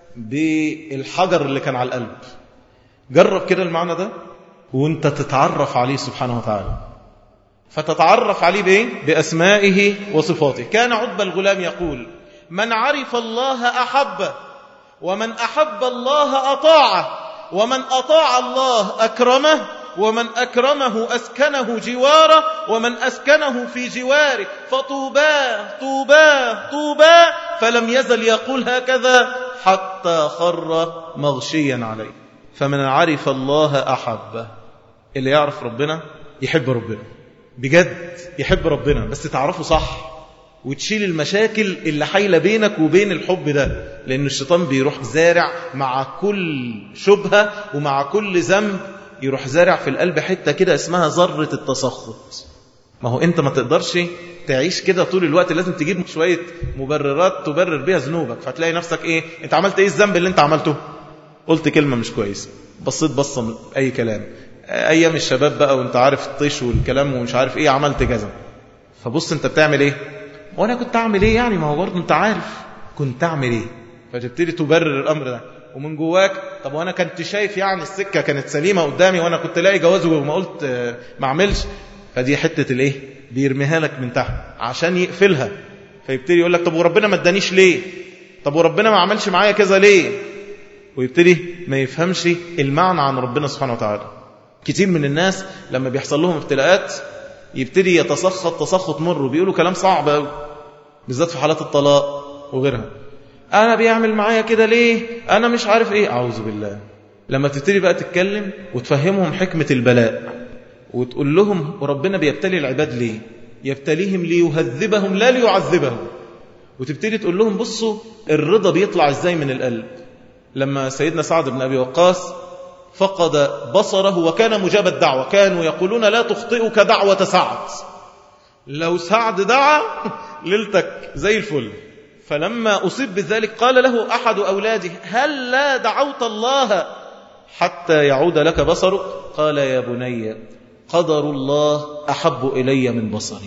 بالحجر اللي كان على القلب. جرب كده المعنى ده وانت تتعرف عليه سبحانه وتعالى. فتتعرف عليه بإيه؟ بأسمائه وصفاته. كان عتبة الغلام يقول: من عرف الله أحبه، ومن أحب الله أطاعه، ومن أطاع الله أكرمه، ومن أكرمه أسكنه جواره، ومن أسكنه في جواره، فطوباه طوباه طوباه. فلم يزل يقول هكذا حتى خر مغشيا عليه. فمن عرف الله أحبه، اللي يعرف ربنا يحب ربنا بجد، يحب ربنا بس تعرفه صح، وتشيل المشاكل اللي حايلة بينك وبين الحب ده. لأن الشيطان بيروح زارع مع كل شبهة ومع كل ذنب، يروح زارع في القلب حتة كده اسمها ذرة التسخط. ما هو أنت ما تقدرش تعيش كده طول الوقت، لازم تجيب شوية مبررات تبرر بيها ذنوبك. فتلاقي نفسك إيه؟ أنت عملت إيه الذنب اللي أنت عملته؟ قلت كلمة مش كويسة، بصيت بصة من أي كلام، أيام الشباب بقى وانت عارف الطيش والكلام ومش عارف إيه، عملت كذا. فبص أنت بتعمل إيه؟ وأنا كنت أعمل إيه يعني؟ ما هو برضه أنت عارف كنت أعمل إيه. فتبتدي تبرر الأمر ده ومن جواك. طب وأنا كنت شايف يعني السكة كانت سليمة قدامي، وأنا كنت لاقي جواز وما قلت ما عملش. فدي حتة الإيه؟ بيرميها لك من تحت عشان يقفلها. فيبتدي يقول لك طب وربنا ما ادانيش ليه؟ طب وربنا ما عملش معايا كذا ليه؟ ويبتدي ما يفهمش المعنى عن ربنا سبحانه وتعالى. كتير من الناس لما بيحصل لهم ابتلاءات يبتدي يتسخط تسخط مر، وبيقولوا كلام صعب قوي، بالذات في حالات الطلاق وغيرها. أنا بيعمل معايا كده ليه؟ أنا مش عارف إيه. أعوذ بالله. لما تبتدي بقى تتكلم وتفهمهم حكمة البلاء، وتقول لهم وربنا بيبتلي العباد ليه؟ يبتليهم ليهذبهم لا ليعذبهم. وتبتدي تقول لهم بصوا الرضا بيطلع إزاي من القلب. لما سيدنا سعد بن أبي وقاص فقد بصره وكان مجاب الدعوة، كانوا يقولون لا تخطئك دعوة سعد، لو سعد دعا ليلتك زي الفل. فلما أصيب بذلك قال له أحد أولاده: هل لا دعوت الله حتى يعود لك بصرك؟ قال: يا بني قدر الله أحب إلي من بصري.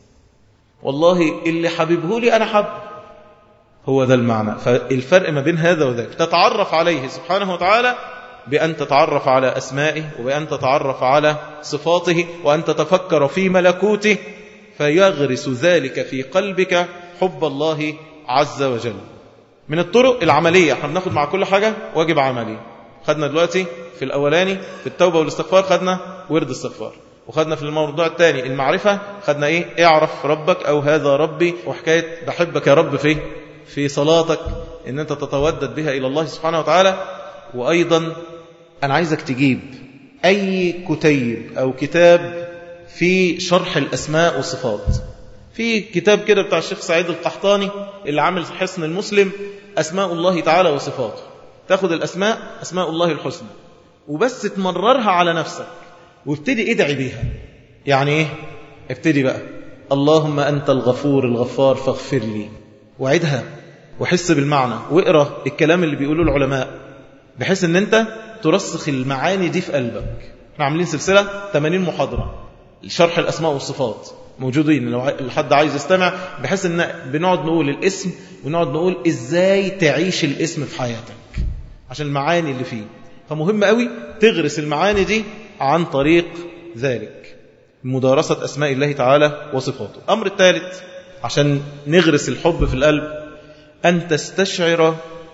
والله اللي حبيبه لي أنا حب. هو ده المعنى. فالفرق ما بين هذا وذاك تتعرف عليه سبحانه وتعالى بأن تتعرف على أسمائه وبأن تتعرف على صفاته وأن تتفكر في ملكوته، فيغرس ذلك في قلبك حب الله عز وجل. من الطرق العملية، احنا بناخد مع كل حاجة واجب عملي. خدنا دلوقتي في الأولاني في التوبة والاستغفار خدنا ورد استغفار، وخدنا في الموضوع الثاني المعرفة خدنا ايه؟ اعرف ربك أو هذا ربي، وحكاية بحبك يا رب في في صلاتك ان انت تتودد بها إلى الله سبحانه وتعالى. وأيضا أنا عايزك تجيب أي كتيب أو كتاب في شرح الأسماء والصفات. في كتاب كده بتاع الشيخ سعيد القحطاني اللي عامل حصن المسلم أسماء الله تعالى وصفاته. تاخد الأسماء أسماء الله الحسنى وبس تمررها على نفسك وابتدي ادعي بيها. يعني ايه؟ ابتدي بقى اللهم أنت الغفور الغفار فاغفر لي، وعدها وحس بالمعنى واقرأ الكلام اللي بيقوله العلماء بحيث ان انت ترسخ المعاني دي في قلبك. احنا عاملين سلسلة ثمانين محاضرة لشرح الأسماء والصفات موجودين لو حد عايز يستمع، بحيث ان بنقعد نقول الاسم ونقعد نقول ازاي تعيش الاسم في حياتك عشان المعاني اللي فيه. فمهم قوي تغرس المعاني دي عن طريق ذلك مدارسة أسماء الله تعالى وصفاته. أمر الثالث عشان نغرس الحب في القلب أن تستشعر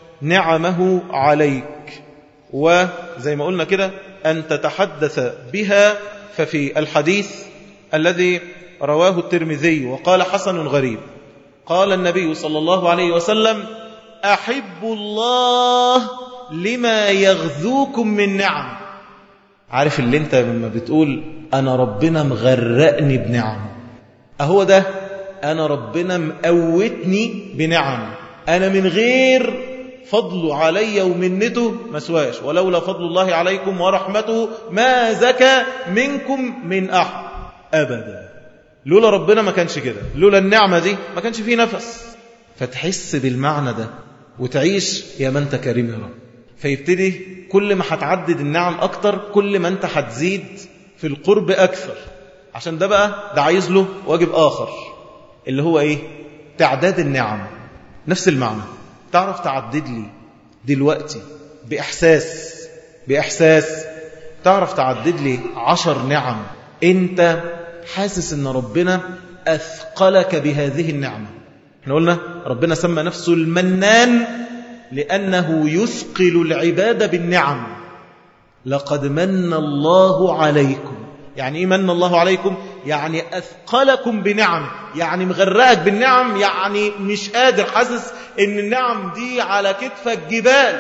نعمه عليك، وزي ما قلنا كده أن تتحدث بها. ففي الحديث الذي رواه الترمذي وقال حسن غريب قال النبي صلى الله عليه وسلم أحب الله لما يغذوكم من نعم. عارف اللي انت لما بتقول أنا ربنا مغرقني بنعم، أهو ده أنا ربنا مقوتني بنعم، أنا من غير فضله علي ومنته مسواش، ولولا فضل الله عليكم ورحمته ما زكى منكم من أحد أبدا. لولا ربنا ما كانش كده، لولا النعمة دي ما كانش فيه نفس. فتحس بالمعنى ده وتعيش يا من انت كريم يا رب. فيبتدي كل ما هتعدد النعم أكتر كل ما انت هتزيد في القرب أكثر. عشان ده بقى ده عايز له واجب آخر اللي هو إيه؟ تعداد النعم. نفس المعنى، تعرف تعدد لي دلوقتي بإحساس بإحساس تعرف تعدد لي عشر نعم انت حاسس ان ربنا أثقلك بهذه النعمة. احنا قلنا ربنا سمى نفسه المنان لأنه يثقل العباد بالنعم. لقد من الله عليكم. يعني ايه من الله عليكم؟ يعني أثقلكم بنعم، يعني مغرقك بالنعم، يعني مش قادر، حاسس ان النعم دي على كتفك جبال.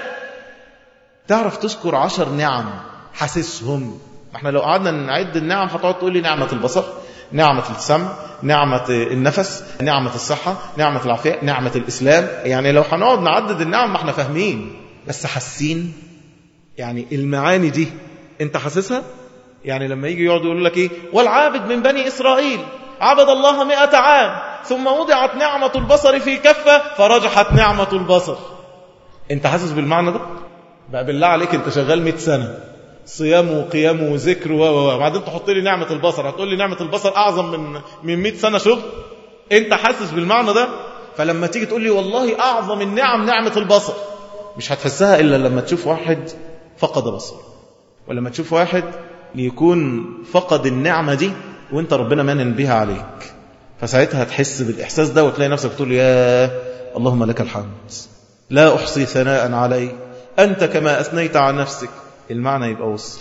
تعرف تذكر عشر نعم حاسسهم. احنا لو قعدنا نعد النعم هتقعد تقول لي نعمة البصر، نعمة السمع، نعمة النفس، نعمة الصحة، نعمة العافية، نعمة الإسلام. يعني لو هنقعد نعدد النعم ما احنا فاهمين، بس حاسين. يعني المعاني دي انت حاسسها. يعني لما يجي يقعد يقول لك ايه والعابد من بني إسرائيل عبد الله مئة عام ثم وضعت نعمة البصر في كفة فرجحت نعمة البصر. انت حاسس بالمعنى ده؟ بقى بالله عليك انت شغال مئة سنة صيام وقيام وذكر وبعدين تحط لي نعمة البصر، هتقول لي نعمة البصر أعظم من من مئة سنة شغل؟ انت حاسس بالمعنى ده؟ فلما تيجي تقول لي والله أعظم النعم نعمة البصر، مش هتحسها إلا لما تشوف واحد فقد بصر، ولما تشوف واحد ليكون فقد النعمة دي وانت ربنا منن بها عليك. فساعتها هتحس بالإحساس ده وتلاقي نفسك تقول يا اللهم لك الحمد لا أحصي ثناء عليك أنت كما أثنيت عن نفسك. المعنى يبقى وصل.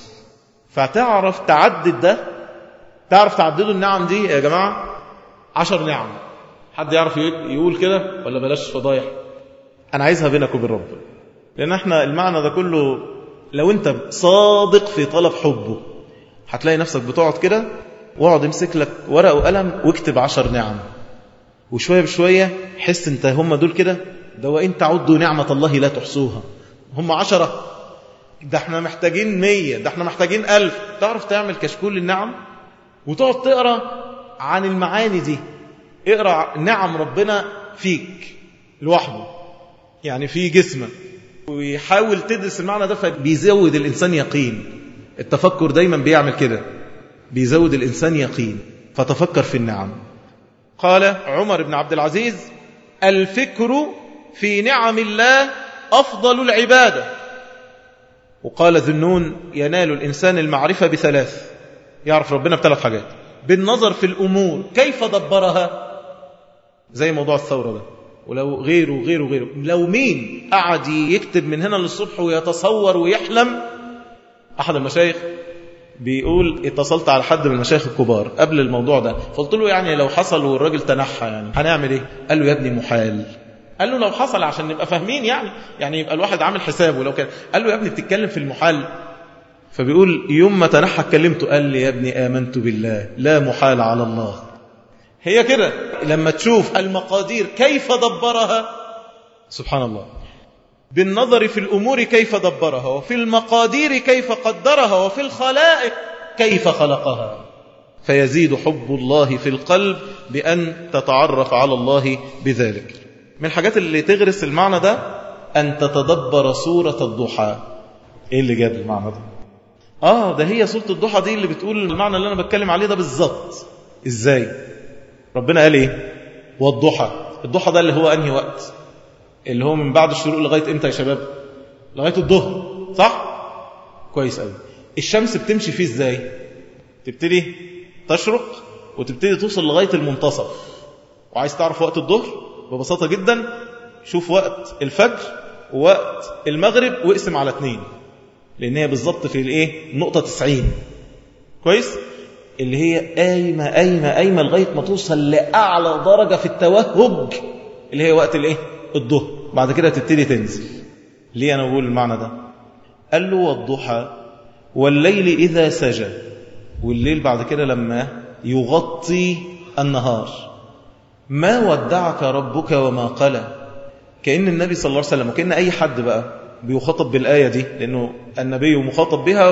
فتعرف تعدد ده، تعرف تعددوا النعم دي يا جماعة. عشر نعم. حد يعرف يقول كده ولا بلاش فضايح؟ أنا عايزها بينك وبين ربنا، لأن احنا المعنى ده كله لو انت صادق في طلب حبه هتلاقي نفسك بتقعد كده واقعد امسك لك ورق وقلم واكتب عشر نعم، وشوية بشوية حس انت هم دول كده. ده وإن تعدوا نعمة الله لا تحصوها. هم عشرة، ده احنا محتاجين مية، ده احنا محتاجين ألف. تعرف تعمل كشكول للنعم وتقعد تقرأ عن المعاني دي. اقرأ نعم ربنا فيك لوحده، يعني في جسمك، ويحاول تدرس المعنى ده. فبيزود الإنسان يقين. التفكر دايما بيعمل كده، بيزود الإنسان يقين. فتفكر في النعم. قال عمر بن عبد العزيز الفكر في نعم الله أفضل العبادة. وقال ذنون ينال الإنسان المعرفة بثلاث، يعرف ربنا بثلاث حاجات: بالنظر في الأمور كيف دبرها، زي موضوع الثورة ده، ولو غيره غيره غيره لو مين قعد يكتب من هنا للصبح ويتصور ويحلم. أحد المشايخ بيقول اتصلت على حد من المشايخ الكبار قبل الموضوع ده، فقلت له يعني لو حصل والراجل تنحى يعني هنعمل ايه؟ قال له يا ابني محال. قال له لو حصل عشان نبقى فاهمين يعني يعني يبقى الواحد عامل حسابه لو كان. قال له يا ابني بتتكلم في المحال. فبيقول يوم ما تنحى كلمته قال لي يا ابني آمنت بالله لا محال على الله. هي كده لما تشوف المقادير كيف دبرها سبحان الله، بالنظر في الأمور كيف دبرها، وفي المقادير كيف قدرها، وفي الخلائق كيف خلقها، فيزيد حب الله في القلب بأن تتعرف على الله بذلك. من الحاجات اللي تغرس المعنى ده أن تتدبر سورة الضحى. إيه اللي جاب المعنى ده؟ آه ده هي سورة الضحى دي اللي بتقول المعنى اللي أنا بتكلم عليه ده بالظبط. إزاي؟ ربنا قال إيه؟ والضحى. الضحى ده اللي هو أنهي وقت؟ اللي هو من بعد الشروق لغاية إمتى يا شباب؟ لغاية الظهر، صح؟ كويس قوي. الشمس بتمشي فيه إزاي؟ تبتدي تشرق وتبتدي توصل لغاية المنتصف. وعايز تعرف وقت الظهر؟ ببساطة جدا شوف وقت الفجر ووقت المغرب واقسم على اتنين، لأن هي بالظبط في الايه نقطة تسعين. كويس؟ اللي هي قايمة قايمة قايمة لغاية ما توصل لأعلى درجة في التوهج اللي هي وقت الايه الظهر. بعد كده تبتدي تنزل. ليه أنا بقول المعنى ده؟ قال له والضحى والليل إذا سجى. والليل بعد كده لما يغطي النهار. ما ودعك ربك وما قلى. كأن النبي صلى الله عليه وسلم وكأن أي حد بقى بيخاطب بالآية دي، لأنه النبي مخاطب بها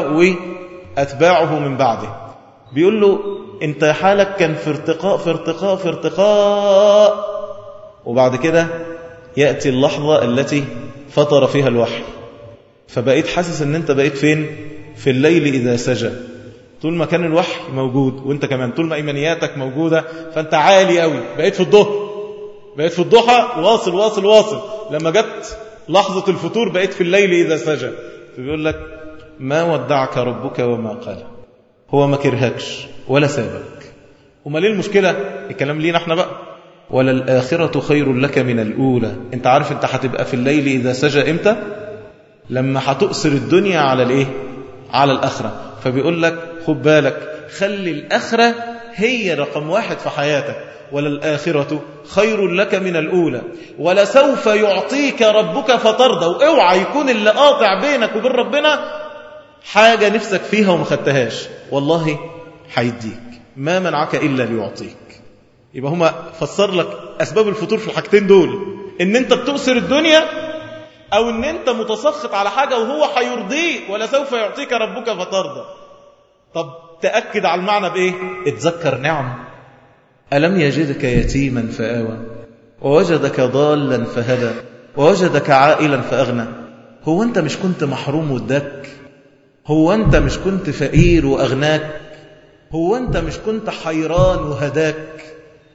وأتباعه من بعده، بيقول له أنت حالك كان في ارتقاء في ارتقاء في ارتقاء، وبعد كده يأتي اللحظة التي فطر فيها الوحي، فبقيت حاسس أن أنت بقيت فين؟ في الليل إذا سجى. طول ما كان الوحي موجود وانت كمان طول ما إيمانياتك موجودة فانت عالي قوي، بقيت في الظهر، بقيت في الضحى واصل واصل واصل. لما جت لحظة الفطور بقيت في الليل إذا سجى. فبيقول لك ما ودعك ربك وما قال. هو ما كرهكش ولا سابك. وما ليه المشكلة؟ الكلام لينا احنا بقى. ولا الآخرة خير لك من الأولى. انت عارف انت هتبقى في الليل إذا سجى امتى؟ لما هتؤثر الدنيا على الايه؟ على الآخرة. فبيقول لك خد بالك، خلي الآخرة هي رقم واحد في حياتك. ولا الآخرة خير لك من الأولى ولسوف يعطيك ربك فترضى. واوعى يكون اللي قاطع بينك وبين ربنا حاجة نفسك فيها وما خدتهاش، والله هيديك. ما منعك إلا ليعطيك. يبقى هما فسر لك أسباب الفطور في الحاجتين دول، إن أنت بتؤثر الدنيا أو إن أنت متسخط على حاجة وهو هيرضيك. ولسوف يعطيك ربك فترضى. طب تأكد على المعنى بإيه؟ اتذكر نعم. ألم يجدك يتيما فآوى ووجدك ضالا فهدى ووجدك عائلا فأغنى. هو أنت مش كنت محروم واداك؟ هو أنت مش كنت فقير وأغناك؟ هو أنت مش كنت حيران وهداك؟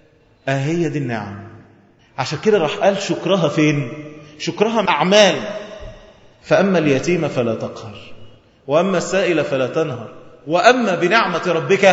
أهي دي النعم. عشان كده راح قال شكرها فين؟ شكرها أعمال. فأما اليتيم فلا تقهر وأما السائل فلا تنهر وأما بنعمة ربك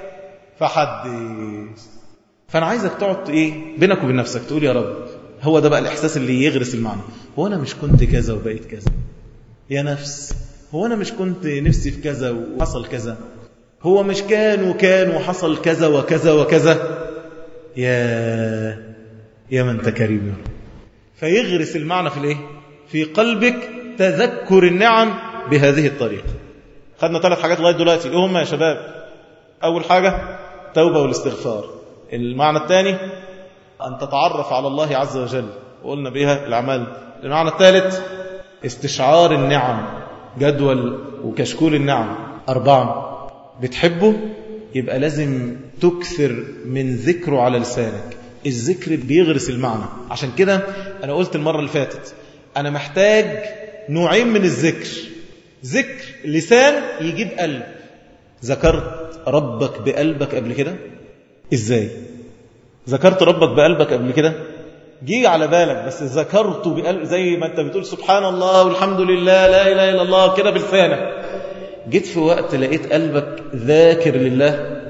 فحدث. فأنا عايزك تقعد إيه بينك وبين نفسك تقول يا رب. هو ده بقى الإحساس اللي يغرس المعنى. هو أنا مش كنت كذا وبقيت كذا يا نفس؟ هو أنا مش كنت نفسي في كذا وحصل كذا؟ هو مش كان وكان وحصل كذا وكذا وكذا؟ يا يا من أنت كريم يا رب. فيغرس المعنى في الإيه؟ في قلبك تذكر النعم بهذه الطريقة. خدنا ثلاث حاجات لغاية دلوقتي. إيه هم يا شباب؟ أول حاجة توبة والاستغفار. المعنى الثاني أن تتعرف على الله عز وجل وقلنا بها الأعمال. المعنى الثالث استشعار النعم، جدول وكشكول النعم. أربعة بتحبه يبقى لازم تكثر من ذكره على لسانك. الذكر بيغرس المعنى. عشان كده أنا قلت المرة اللي فاتت أنا محتاج نوعين من الذكر. ذكر لسان يجيب قلب. ذكرت ربك بقلبك قبل كده؟ إزاي؟ ذكرت ربك بقلبك قبل كده؟ جي على بالك بس ذكرته بقلب، زي ما انت بتقول سبحان الله والحمد لله لا إله إلا الله كده بلسانك، جيت في وقت لقيت قلبك ذاكر لله.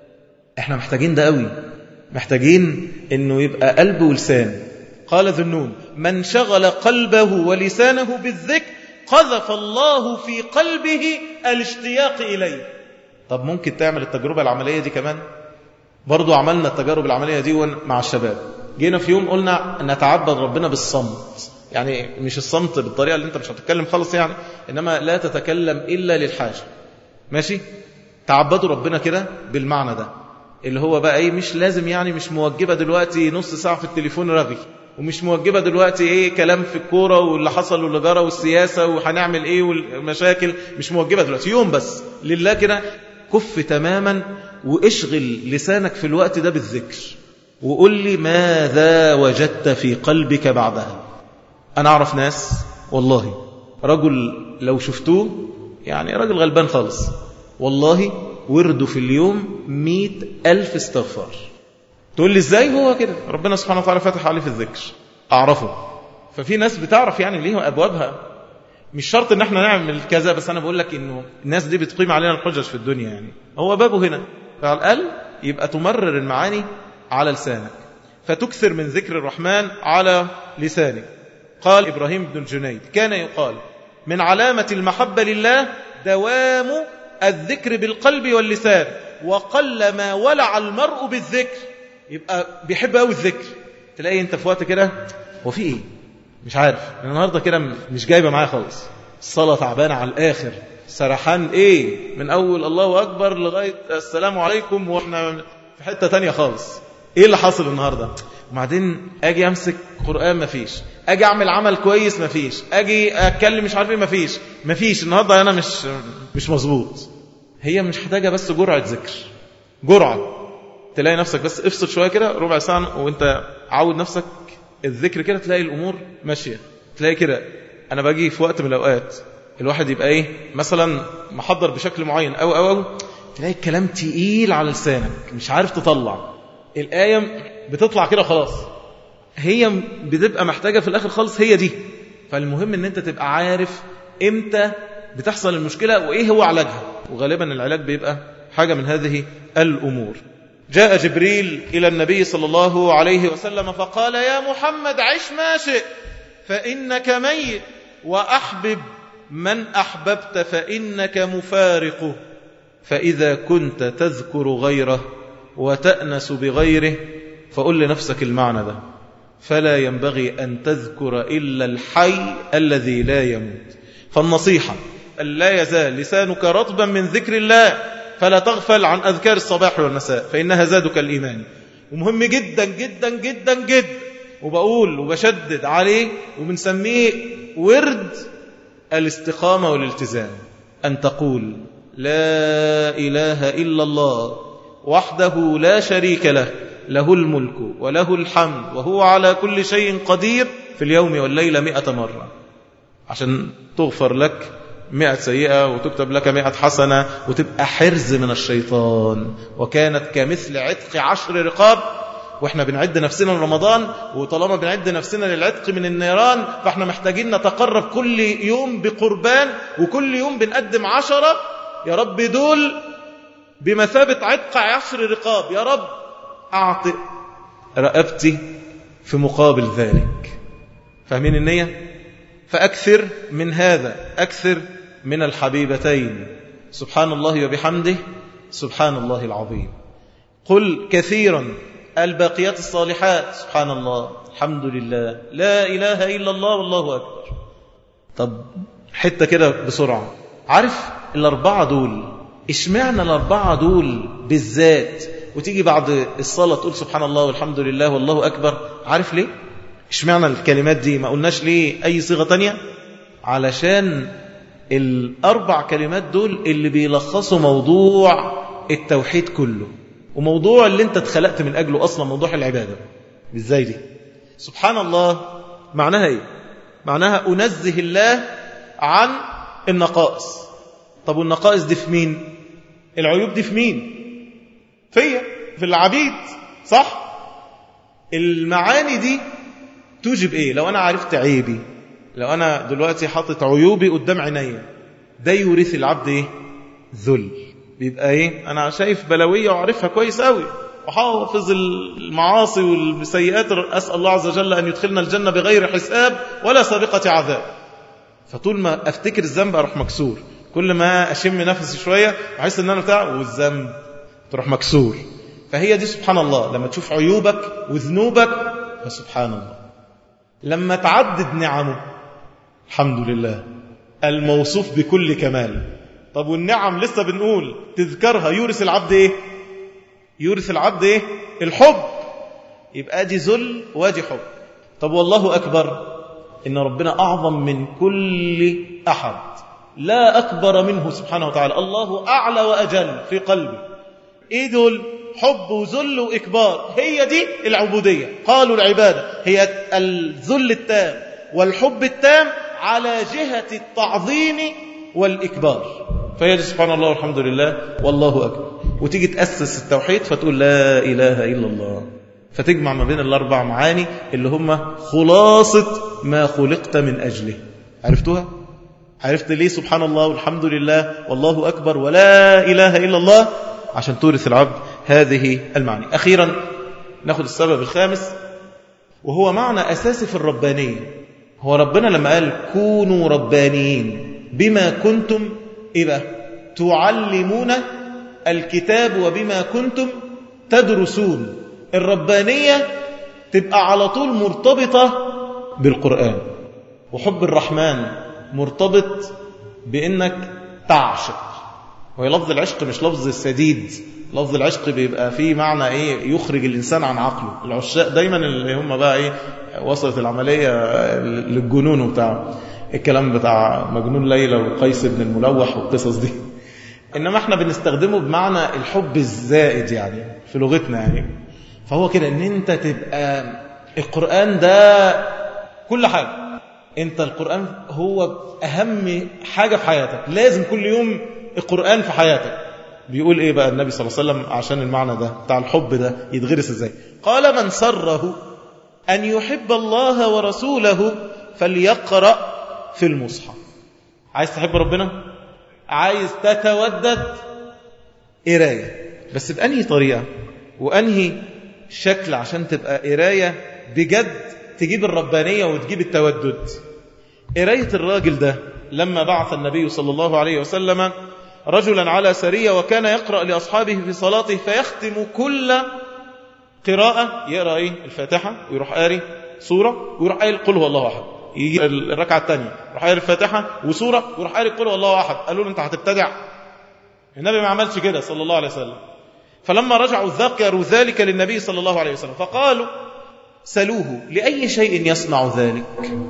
احنا محتاجين ده قوي، محتاجين انه يبقى قلب ولسان. قال ذنون من شغل قلبه ولسانه بالذكر قذف الله في قلبه الاشتياق إليه. طب ممكن تعمل التجربة العملية دي كمان؟ برضو عملنا التجارب العملية دي مع الشباب. جينا في يوم قلنا نتعبد ربنا بالصمت، يعني مش الصمت بالطريقة اللي انت مش هتتكلم خالص يعني، انما لا تتكلم إلا للحاجة. ماشي؟ تعبدوا ربنا كده بالمعنى ده، اللي هو بقى ايه، مش لازم يعني مش موجبة دلوقتي نص ساعة في التليفون رغي، ومش موجبة دلوقتي ايه كلام في الكورة واللي حصل واللي جرى والسياسة وهنعمل ايه والمشاكل، مش موجبة دلوقتي. يوم بس لله كده، كف تماما واشغل لسانك في الوقت ده بالذكر، وقل لي ماذا وجدت في قلبك بعدها. أنا أعرف ناس والله، رجل لو شفتوه يعني رجل غلبان خالص، والله ورده في اليوم مئة ألف استغفار. تقول لي إزاي هو كده؟ ربنا سبحانه وتعالى فتح عليه في الذكر، أعرفه. ففي ناس بتعرف يعني ليه أبوابها، مش شرط ان احنا نعمل كذا، بس انا بقول لك انه الناس دي بتقيم علينا الحجج في الدنيا، يعني هو بابه هنا، فعلى الاقل يبقى تمرر المعاني على لسانك، فتكثر من ذكر الرحمن على لسانك. قال إبراهيم بن الجنيد كان يقال من علامة المحبة لله دوام الذكر بالقلب واللسان، وقل ما ولع المرء بالذكر. يبقى بيحب قوي الذكر، تلاقي انت في وقت كده هو في ايه مش عارف، النهارده كده مش جايبه معايا خالص، الصلاه تعبانه على الاخر، سرحان ايه من اول الله اكبر لغايه السلام عليكم واحنا في حته تانية خالص. ايه اللي حاصل النهارده؟ وبعدين اجي امسك قران مفيش، اجي اعمل عمل كويس مفيش، اجي اتكلم مش عارف ايه مفيش مفيش النهارده انا مش مش مظبوط. هي مش محتاجه بس جرعه ذكر، جرعه تلاقي نفسك بس افصل شويه كده ربع ساعه وانت عود نفسك الذكر كده، تلاقي الأمور ماشية. تلاقي كده أنا باجي في وقت من الأوقات الواحد يبقى إيه مثلا محضر بشكل معين أو أو أو تلاقي الكلام تقيل على لسانك، مش عارف تطلع الآية، بتطلع كده خلاص، هي بتبقى محتاجة في الآخر خالص هي دي. فالمهم أن أنت تبقى عارف إمتى بتحصل المشكلة وإيه هو علاجها، وغالبا العلاج بيبقى حاجة من هذه الأمور. جاء جبريل إلى النبي صلى الله عليه وسلم فقال يا محمد عش ما شئت فإنك ميت، وأحبب من أحببت فإنك مفارقه، فإذا كنت تذكر غيره وتأنس بغيره فقل لنفسك المعنى ده، فلا ينبغي أن تذكر إلا الحي الذي لا يموت. فالنصيحة أن لا يزال لسانك رطبا من ذكر الله، فلا تغفل عن أذكار الصباح والمساء فإنها زادك الإيمان. ومهم جدا جدا جدا جدا، وبقول وبشدد عليه وبنسميه ورد الاستقامة والالتزام، أن تقول لا إله إلا الله وحده لا شريك له، له الملك وله الحمد وهو على كل شيء قدير، في اليوم والليلة مئة مرة، عشان تغفر لك مئة سيئة وتكتب لك مئة حسنة، وتبقى حرز من الشيطان. وكانت كمثل عتق عشر رقاب. واحنا بنعد نفسنا لرمضان، وطالما بنعد نفسنا للعتق من النيران، فاحنا محتاجين نتقرب كل يوم بقربان، وكل يوم بنقدم عشرة. يا رب دول بمثابة عتق عشر رقاب، يا رب أعطي رقبتي في مقابل ذلك. فاهمين النية؟ فأكثر من هذا، أكثر من الحبيبتين سبحان الله وبحمده سبحان الله العظيم. قل كثيرا الباقيات الصالحات سبحان الله الحمد لله لا إله إلا الله والله أكبر. طب حتة كده بسرعة، عارف الأربعة دول اشمعنى الأربعة دول بالذات وتيجي بعد الصلاة تقول سبحان الله والحمد لله والله أكبر؟ عارف ليه؟ اشمعنى الكلمات دي ما قلناش ليه أي صيغة تانية؟ علشان الأربع كلمات دول اللي بيلخصوا موضوع التوحيد كله، وموضوع اللي انت اتخلقت من أجله أصلا، موضوع العبادة. ازاي دي؟ سبحان الله معناها ايه؟ معناها أنزه الله عن النقائص. طب والنقائص دي في مين؟ العيوب دي في مين؟ فيا، في العبيد، صح؟ المعاني دي توجب إيه؟ لو أنا عرفت عيبي، لو أنا دلوقتي حاطط عيوبي قدام عينيا، ده يورث العبد إيه؟ ذل. بيبقى إيه؟ أنا شايف بلوية وعارفها كويس قوي وحافظ المعاصي والسيئات، أسأل الله عز وجل أن يدخلنا الجنة بغير حساب ولا سابقة عذاب. فطول ما أفتكر الذنب أروح مكسور، كل ما أشم نفسي شوية أحس أن أنا بتاع والذنب تروح مكسور. فهي دي سبحان الله، لما تشوف عيوبك وذنوبك فسبحان الله. لما تعدد نعمه الحمد لله الموصوف بكل كمال. طب والنعم لسه بنقول تذكرها يورث العبد إيه؟ يورث العبد إيه؟ الحب. يبقى دي ذل وادي حب. طب والله أكبر، إن ربنا أعظم من كل أحد، لا أكبر منه سبحانه وتعالى. الله أعلى وأجل في قلبي. إيه دول؟ حب وذل وإكبار. هي دي العبودية. قالوا العبادة هي الذل التام والحب التام على جهة التعظيم والإكبار. فهي دي سبحان الله والحمد لله والله أكبر. وتيجي تأسس التوحيد فتقول لا إله إلا الله، فتجمع ما بين الأربع معاني اللي هم خلاصة ما خلقت من أجله. عرفتوها؟ عرفت ليه سبحان الله والحمد لله والله أكبر ولا إله إلا الله؟ عشان تورث العبد هذه المعاني. أخيرا نأخذ السبب الخامس، وهو معنى أساسي في الربانية. هو ربنا لما قال كونوا ربانيين بما كنتم إيه تعلمون الكتاب وبما كنتم تدرسون. الربانية تبقى على طول مرتبطة بالقرآن. وحب الرحمن مرتبط بأنك تعشق. وهي لفظ العشق مش لفظ السديد، لفظ العشق بيبقى فيه معنى إيه؟ يخرج الإنسان عن عقله. العشاق دايما اللي هم بقى إيه؟ وصلت العملية للجنون وبتاع الكلام بتاع مجنون ليلى وقيس بن الملوح والقصص دي. إنما احنا بنستخدمه بمعنى الحب الزائد يعني في لغتنا يعني. فهو كده ان انت تبقى القرآن ده كل حاجة. انت القرآن هو أهم حاجة في حياتك، لازم كل يوم القرآن في حياتك. بيقول ايه بقى النبي صلى الله عليه وسلم عشان المعنى ده بتاع الحب ده يتغرس ازاي؟ قال من سره أن يحب الله ورسوله فليقرأ في المصحف. عايز تحب ربنا؟ عايز تتودد؟ قراية. بس بأنهي طريقة وأنهي شكل عشان تبقى قراية بجد تجيب الربانية وتجيب التودد؟ قراية الراجل ده لما بعث النبي صلى الله عليه وسلم رجلا على سرية وكان يقرأ لأصحابه في صلاته فيختم كل قراءة يقرأ إيه؟ الفاتحة ويروح قاري سورة ويروح قاري قل هو الله أحد. يجي الركعة الثانية يروح قاري الفاتحة وسورة ويروح قاري قل هو الله أحد. قالوا له أنت هتبتدع. النبي ما عملش كده صلى الله عليه وسلم. فلما رجعوا ذكروا ذلك للنبي صلى الله عليه وسلم فقالوا سلوه لأي شيء يصنع ذلك؟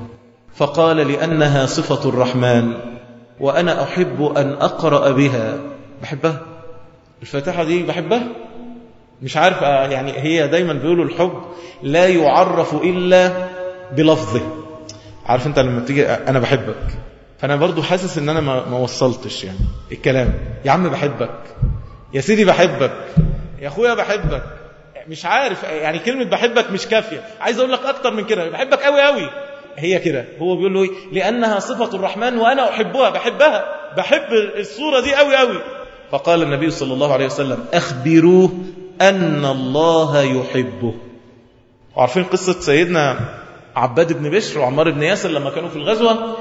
فقال لأنها صفة الرحمن وأنا أحب أن أقرأ بها. بحبها الفاتحة دي، بحبها. مش عارف يعني، هي دايما بيقولوا الحب لا يعرف إلا بلفظه. عارف انت لما تيجي أنا بحبك، فأنا برضو حاسس ان أنا ما وصلتش يعني الكلام. يا عم بحبك، يا سيدي بحبك، يا أخويا بحبك. مش عارف يعني كلمة بحبك مش كافية، عايز أقول لك أكتر من كده. بحبك قوي قوي. هي كده. هو بيقول له إيه؟ لأنها صفة الرحمن وأنا أحبها. بحبها، بحب الصورة دي قوي قوي. فقال النبي صلى الله عليه وسلم أخبروه أن الله يحبه. وعارفين قصة سيدنا عباد بن بشر وعمار بن ياسر لما كانوا في الغزوة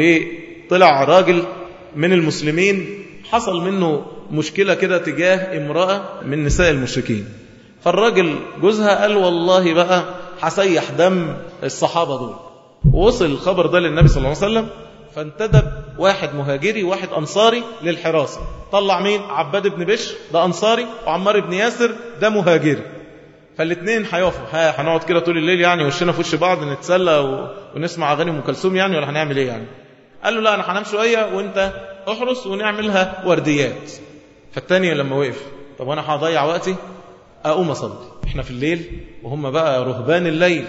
وطلع راجل من المسلمين حصل منه مشكلة كده تجاه امرأة من نساء المشركين. فالراجل جوزها قال والله بقى هسيح دم الصحابة دول. ووصل الخبر ده للنبي صلى الله عليه وسلم فانتدب واحد مهاجري وواحد أنصاري للحراسة. طلع مين؟ عباد بن بشر ده أنصاري وعمار بن ياسر ده مهاجري. فالاثنين هيقفوا ها هنقعد كده طول الليل يعني وشنا في وش بعض نتسلى و... ونسمع أغاني أم كلثوم يعني ولا هنعمل إيه يعني؟ قال له لا أنا هنام شوية وأنت احرس ونعملها ورديات. فالتاني لما وقف طب وأنا هضيع وقتي أقوم أصلي، إحنا في الليل وهم بقى رهبان الليل.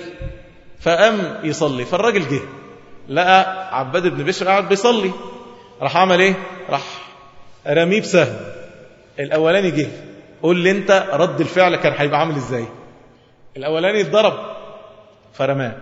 فقام يصلي. فالراجل جه لقى عباد بن بشر قاعد بيصلي، راح عمل إيه؟ راح رميه بسهم. الأولاني جه، قول لي أنت رد الفعل كان هيبقى عامل إزاي؟ الأولاني اتضرب فرماه،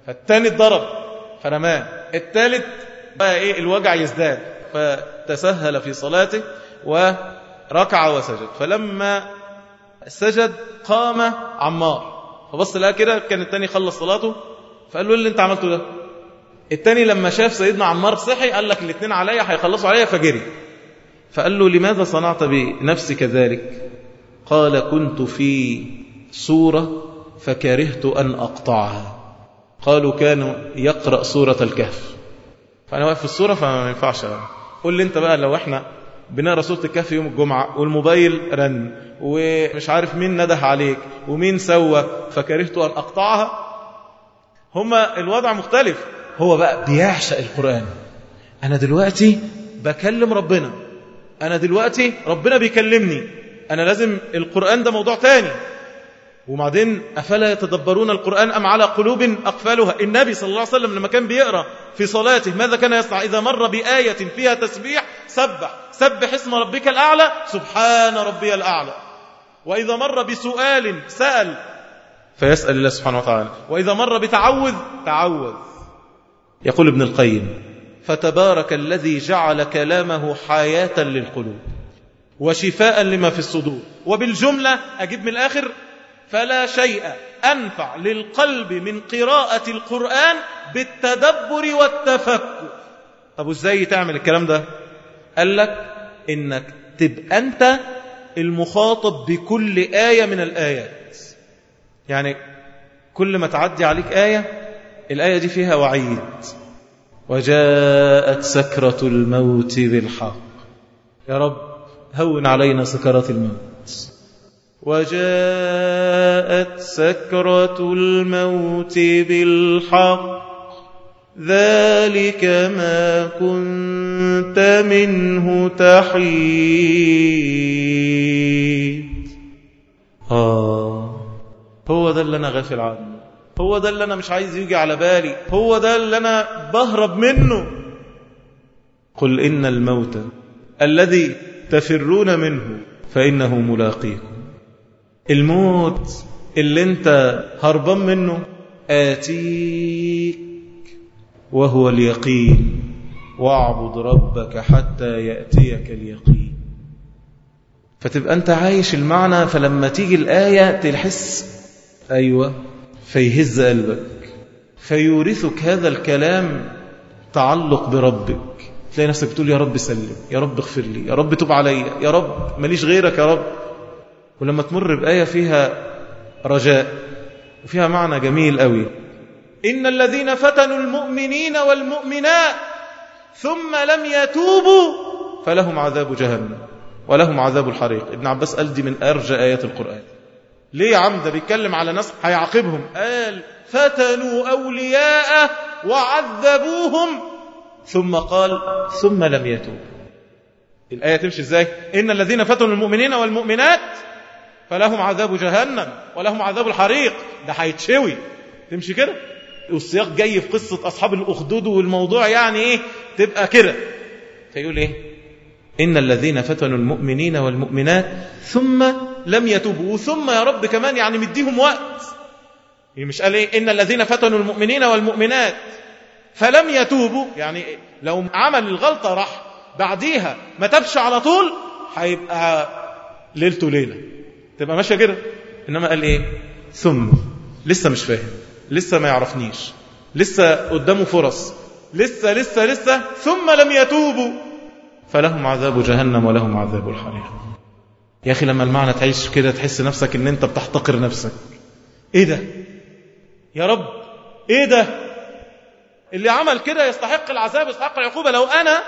فالتاني اتضرب فرماه، التالت بقى ايه الوجع يزداد، فتسهل في صلاته وركع وسجد. فلما سجد قام عمار فبص لها كده، كان التاني خلص صلاته فقال له اللي انت عملته ده. التاني لما شاف سيدنا عمار صحي قال لك الاثنين عليا هيخلصوا عليا فجري. فقال له لماذا صنعت بنفسك ذلك؟ قال كنت في سورة فكرهت أن أقطعها. قالوا كانوا يقرأ سورة الكهف، فأنا واقف في السورة فما ينفعش. قول لي انت بقى لو احنا بنقرأ سورة الكهف يوم الجمعة والموبايل رن ومش عارف مين نده عليك ومين سوى فكرهت أن أقطعها، هما الوضع مختلف. هو بقى بيعشق القرآن. أنا دلوقتي بكلم ربنا، أنا دلوقتي ربنا بيكلمني، أنا لازم القرآن ده موضوع تاني. وبعدين أفلا يتدبرون القرآن أم على قلوب أقفالها. النبي صلى الله عليه وسلم لما كان بيقرأ في صلاته ماذا كان يصنع؟ إذا مر بآية فيها تسبيح سبح سبح اسم ربك الأعلى سبحان ربي الأعلى. وإذا مر بسؤال سأل فيسأل الله سبحانه وتعالى، وإذا مر بتعوذ تعوذ. يقول ابن القيم فتبارك الذي جعل كلامه حياة للقلوب وشفاء لما في الصدور. وبالجملة أجيب من الآخر فلا شيء أنفع للقلب من قراءة القرآن بالتدبر والتفكر. طب وإزاي تعمل الكلام ده؟ قال لك إنك تبقى أنت المخاطب بكل آية من الآيات. يعني كل ما تعدي عليك آية الآية دي فيها وعيد، وجاءت سكرة الموت بالحق. يا رب هون علينا سكرات الموت. وجاءت سكرة الموت بالحق ذلك ما كنت منه تحيد. آه هو ده اللي أنا غافل عنه، هو ده اللي أنا مش عايز يجي على بالي، هو ده اللي أنا بهرب منه. قل إن الموت الذي تفرون منه فإنه ملاقيكم. الموت اللي انت هربان منه آتيك وهو اليقين واعبد ربك حتى يأتيك اليقين. فتبقى أنت عايش المعنى، فلما تيجي الآية تحس أيوة، فيهز قلبك، فيورثك هذا الكلام تعلق بربك. تلاقي نفسك بتقول يا رب سلم، يا رب اغفر لي، يا رب توب علي، يا رب ماليش غيرك يا رب. ولما تمر بآية فيها رجاء وفيها معنى جميل قوي، إن الذين فتنوا المؤمنين والمؤمنات ثم لم يتوبوا فلهم عذاب جهنم ولهم عذاب الحريق. ابن عباس قال دي من أرجى آيات القرآن. ليه يا عم؟ ده بيتكلم على ناس هيعاقبهم. قال فتنوا أولياءه وعذبوهم ثم قال ثم لم يتوبوا. الآية تمشي ازاي؟ إن الذين فتنوا المؤمنين والمؤمنات فلهم عذاب جهنم ولهم عذاب الحريق. ده هيتشوي. تمشي كده. والسياق جاي في قصة أصحاب الأخدود والموضوع يعني إيه تبقى كده. فيقول إيه؟ إن الذين فتنوا المؤمنين والمؤمنات ثم لم يتوبوا. ثم يا رب كمان يعني مديهم وقت. مش قال إيه؟ إن الذين فتنوا المؤمنين والمؤمنات فلم يتوبوا، يعني لو عمل الغلطة راح بعديها ما تبش على طول هيبقى ليلته ليلة، تبقى ماشية كده. إنما قال إيه؟ ثم لسه مش فاهم، لسه ما يعرفنيش، لسه قدامه فرص، لسه لسه لسه ثم لم يتوبوا فلهم عذاب جهنم ولهم عذاب الحريق. يا أخي لما المعنى تعيش كده تحس نفسك إن أنت بتحتقر نفسك. إيه ده يا رب؟ إيه ده؟ اللي عمل كده يستحق العذاب، يستحق العقوبة. لو أنا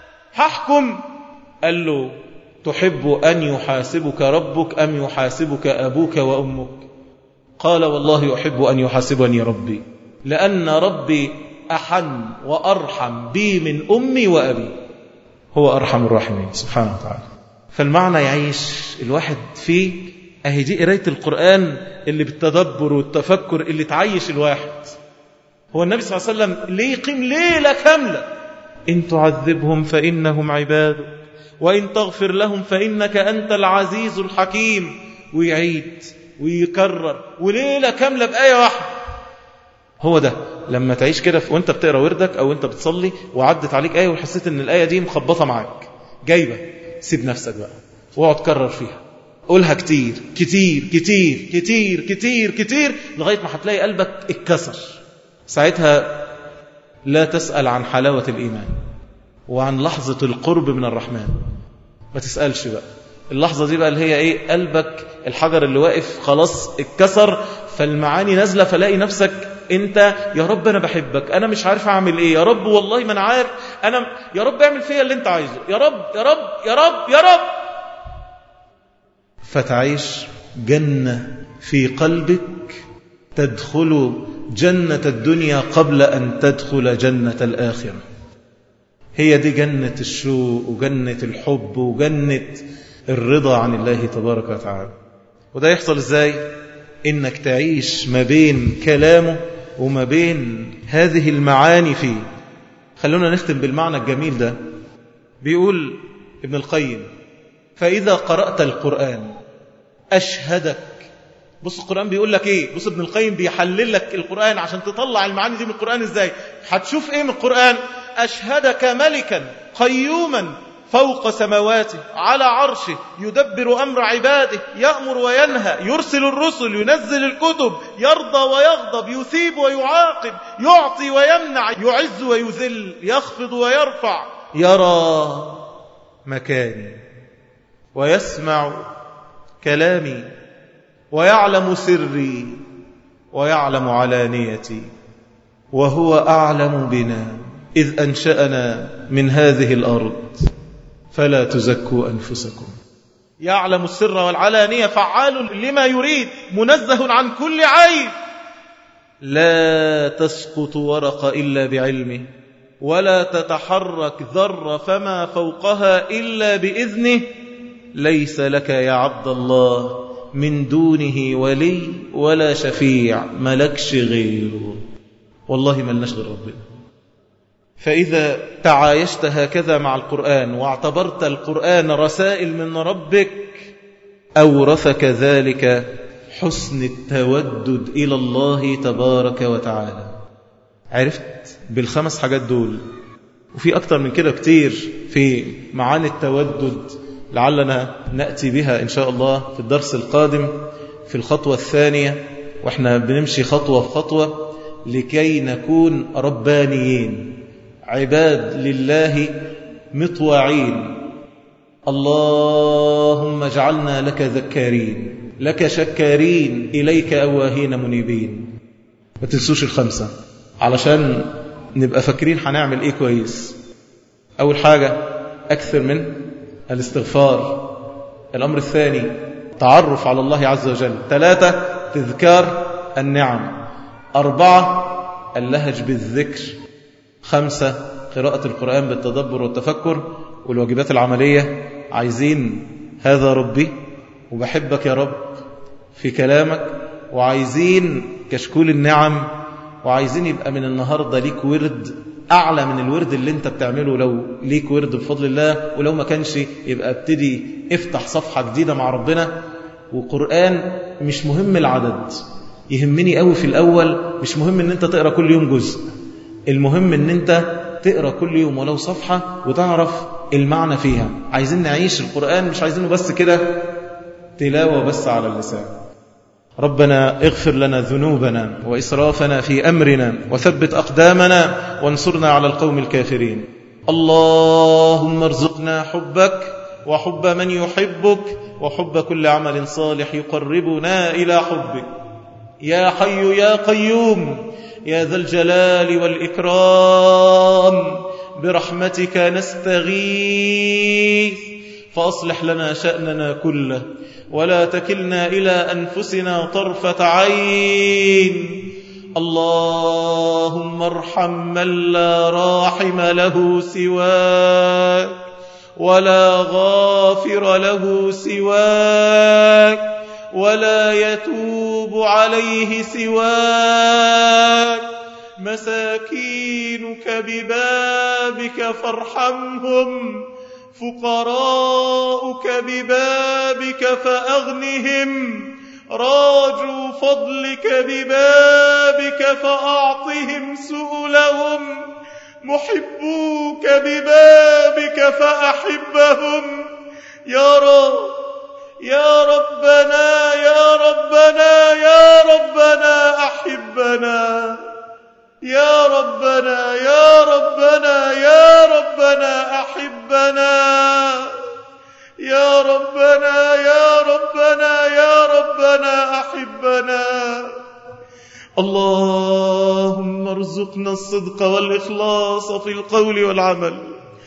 هحكم، قال له تحب أن يحاسبك ربك أم يحاسبك أبوك وأمك؟ قال والله أحب أن يحاسبني ربي، لأن ربي أحن وأرحم بي من أمي وأبي، هو أرحم الراحمين سبحانه وتعالى. فالمعنى يعيش الواحد فيه. أهي دي قراية القرآن اللي بالتدبر والتفكر اللي تعيش الواحد. هو النبي صلى الله عليه وسلم ليه يقيم ليلة كاملة؟ إن تعذبهم فإنهم عبادك وإن تغفر لهم فإنك أنت العزيز الحكيم. ويعيد ويكرر وليلة كاملة بآية واحدة. هو ده لما تعيش كده وانت بتقرأ وردك أو انت بتصلي وعدت عليك آية وحسيت ان الآية دي مخبطة معاك جايبة، سيب نفسك بقى واقعد تكرر فيها، قولها كتير كتير كتير كتير كتير كتير لغاية ما هتلاقي قلبك اتكسر. ساعتها لا تسأل عن حلاوة الإيمان وعن لحظة القرب من الرحمن، ما تسألش بقى اللحظة دي بقى اللي هي ايه، قلبك الحجر اللي واقف خلاص اتكسر، فالمعاني نازلة، فلاقي نفسك انت يا رب انا بحبك، انا مش عارف اعمل ايه، يا رب والله ما انا عارف، انا يا رب اعمل فيا اللي انت عايزه، يا رب يا رب يا رب يا رب. فتعيش جنة في قلبك، تدخل جنة الدنيا قبل أن تدخل جنة الآخرة. هي دي جنة الشوق وجنة الحب وجنة الرضا عن الله تبارك وتعالى. وده يحصل إزاي؟ إنك تعيش ما بين كلامه وما بين هذه المعاني فيه. خلونا نختم بالمعنى الجميل ده. بيقول ابن القيم: فإذا قرأت القرآن أشهدك. بص القرآن بيقول لك إيه، بص ابن القيم بيحلل لك القرآن عشان تطلع المعاني دي من القرآن إزاي. هتشوف إيه من القرآن؟ أشهدك ملكا قيوما فوق سماواته على عرشه يدبر أمر عباده، يأمر وينهى، يرسل الرسل، ينزل الكتب، يرضى ويغضب، يثيب ويعاقب، يعطي ويمنع، يعز ويذل، يخفض ويرفع، يرى مكاني ويسمع كلامي ويعلم سري ويعلم علانيتي، وهو أعلم بنا إذ أنشأنا من هذه الأرض فلا تزكوا أنفسكم. يعلم السر والعلانية، فعال لما يريد، منزه عن كل عيب. لا تسقط ورقة إلا بعلمه، ولا تتحرك ذرة فما فوقها إلا بإذنه. ليس لك يا عبد الله من دونه ولي ولا شفيع، ملكش غيره. والله ملناش غير ربنا. فإذا تعايشت هكذا مع القرآن واعتبرت القرآن رسائل من ربك، أورثك ذلك حسن التودد إلى الله تبارك وتعالى. عرفت بالخمس حاجات دول، وفي أكتر من كده كتير في معاني التودد لعلنا نأتي بها إن شاء الله في الدرس القادم في الخطوة الثانية، وإحنا بنمشي خطوة في خطوة لكي نكون ربانيين، عباد لله مطواعين. اللهم اجعلنا لك ذكارين، لك شكارين، إليك أواهين منيبين. ما تنسوش الخمسة علشان نبقى فاكرين هنعمل إيه كويس. أول حاجة أكثر من الاستغفار. الأمر الثاني تعرف على الله عز وجل. ثلاثة تذكار النعم. أربعة اللهج بالذكر. خمسة قراءة القرآن بالتدبر والتفكر. والواجبات العملية عايزين هذا ربي وبحبك يا رب في كلامك، وعايزين كشكول النعم، وعايزين يبقى من النهاردة ليك ورد أعلى من الورد اللي انت بتعمله لو ليك ورد بفضل الله، ولو ما كانش يبقى ابتدي افتح صفحة جديدة مع ربنا. وقرآن مش مهم العدد، يهمني قوي في الأول مش مهم ان انت تقرأ كل يوم جزء، المهم ان انت تقرأ كل يوم ولو صفحة وتعرف المعنى فيها. عايزين نعيش القرآن، مش عايزينه بس كده تلاوة بس على اللسان. ربنا اغفر لنا ذنوبنا وإسرافنا في أمرنا وثبت أقدامنا وانصرنا على القوم الكافرين. اللهم ارزقنا حبك وحب من يحبك وحب كل عمل صالح يقربنا إلى حبك. يا حي يا قيوم يا ذا الجلال والإكرام، برحمتك نستغيث، فأصلح لنا شأننا كله ولا تكلنا إلى أنفسنا طرفة عين. اللهم ارحم من لا راحم له سواك ولا غافر له سواك ولا يتوب عليه سواك. مساكينك ببابك فارحمهم، فقراؤك ببابك فأغنهم، راجوا فضلك ببابك فأعطهم سؤلهم، محبوك ببابك فأحبهم. يا رب يا ربنا يا ربنا يا ربنا أحبنا، يا ربنا يا ربنا يا ربنا أحبنا، يا ربنا يا ربنا يا ربنا أحبنا. اللهم ارزقنا الصدق والإخلاص في القول والعمل.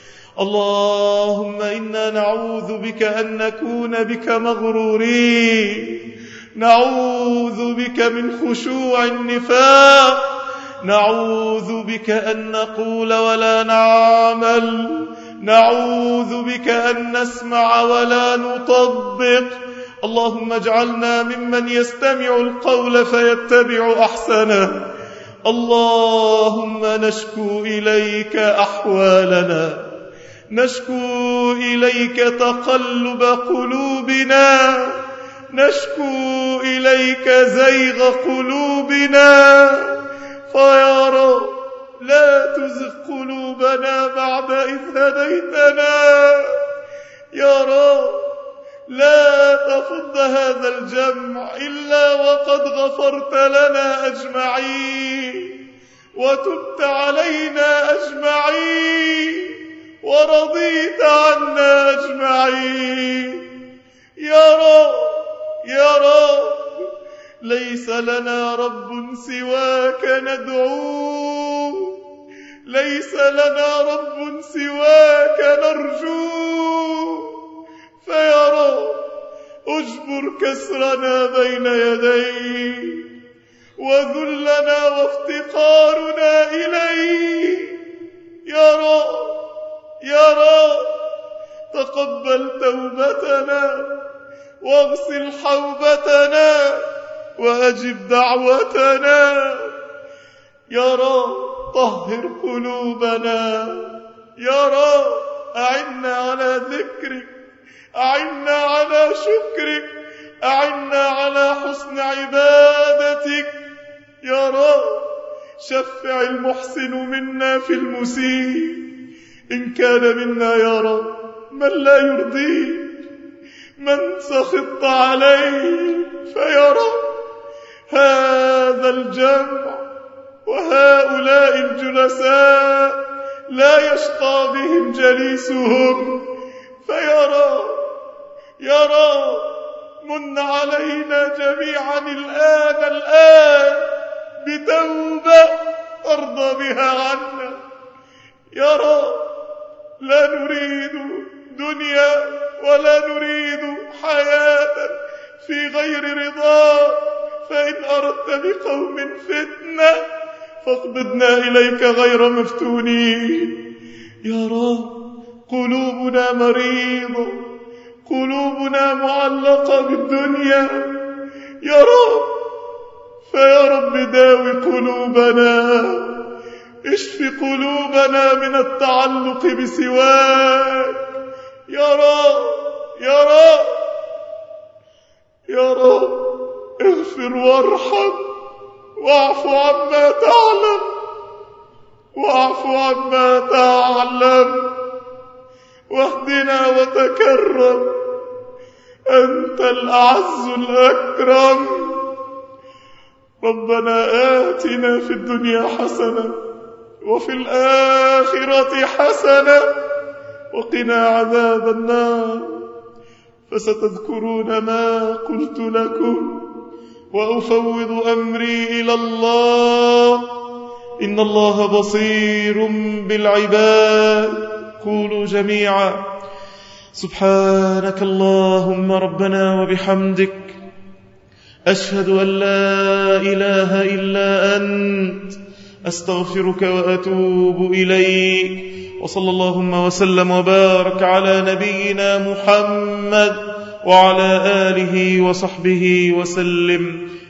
اللهم إنا نعوذ بك أن نكون بك مغرورين، نعوذ بك من خشوع النفاق، نعوذ بك أن نقول ولا نعمل، نعوذ بك أن نسمع ولا نطبق. اللهم اجعلنا ممن يستمع القول فيتبع أحسنه. اللهم نشكو إليك أحوالنا، نشكو إليك تقلب قلوبنا، نشكو إليك زيغ قلوبنا، فيا رب لا تزغ قلوبنا بعد إذ هديتنا. يا رب لا تفض هذا الجمع إلا وقد غفرت لنا أجمعين، وتبت علينا أجمعين، ورضيت عنا أجمعين. يا رب يا رب ليس لنا رب سواك ندعوه، ليس لنا رب سواك نرجوه. فيا رب اجبر كسرنا بين يديك، وذلنا وافتقارنا إليك. يا رب يا رب تقبل توبتنا، واغسل حوبتنا، وأجب دعوتنا. يا رب طهر قلوبنا. يا رب أعنا على ذكرك، أعنا على شكرك، أعنا على حسن عبادتك. يا رب شفع المحسن منا في المسيء، إن كان منا يا رب من لا يرضيك، من سخط عليه. فيا رب هذا الجمع وهؤلاء الجلساء لا يشقى بهم جليسهم. فيا رب يا رب من علينا جميعا الآن الآن بتوبة ترضى بها عنا. يا رب لا نريد دنيا ولا نريد حياة في غير رضاك، فإن أردت بقوم فتنة فاقبضنا إليك غير مفتونين. يا رب قلوبنا مريضة، قلوبنا معلقة بالدنيا. يا رب فيا رب داوي قلوبنا، اشف قلوبنا من التعلق بسواك. يا رب يا رب يا رب اغفر وارحم، واعف عما تعلم، واعف عما تعلم، واهدنا وتكرم. أنت الأعز الأكرم. ربنا آتنا في الدنيا حسنة وفي الآخرة حسنة وقنا عذاب النار. فستذكرون ما قلت لكم، وأفوض أمري إلى الله، إن الله بصير بالعباد. قولوا جميعا سبحانك اللهم ربنا وبحمدك، أشهد أن لا إله إلا أنت، أستغفرك وأتوب إليك. وصلى اللهم وسلم وبارك على نبينا محمد وعلى آله وصحبه وسلم.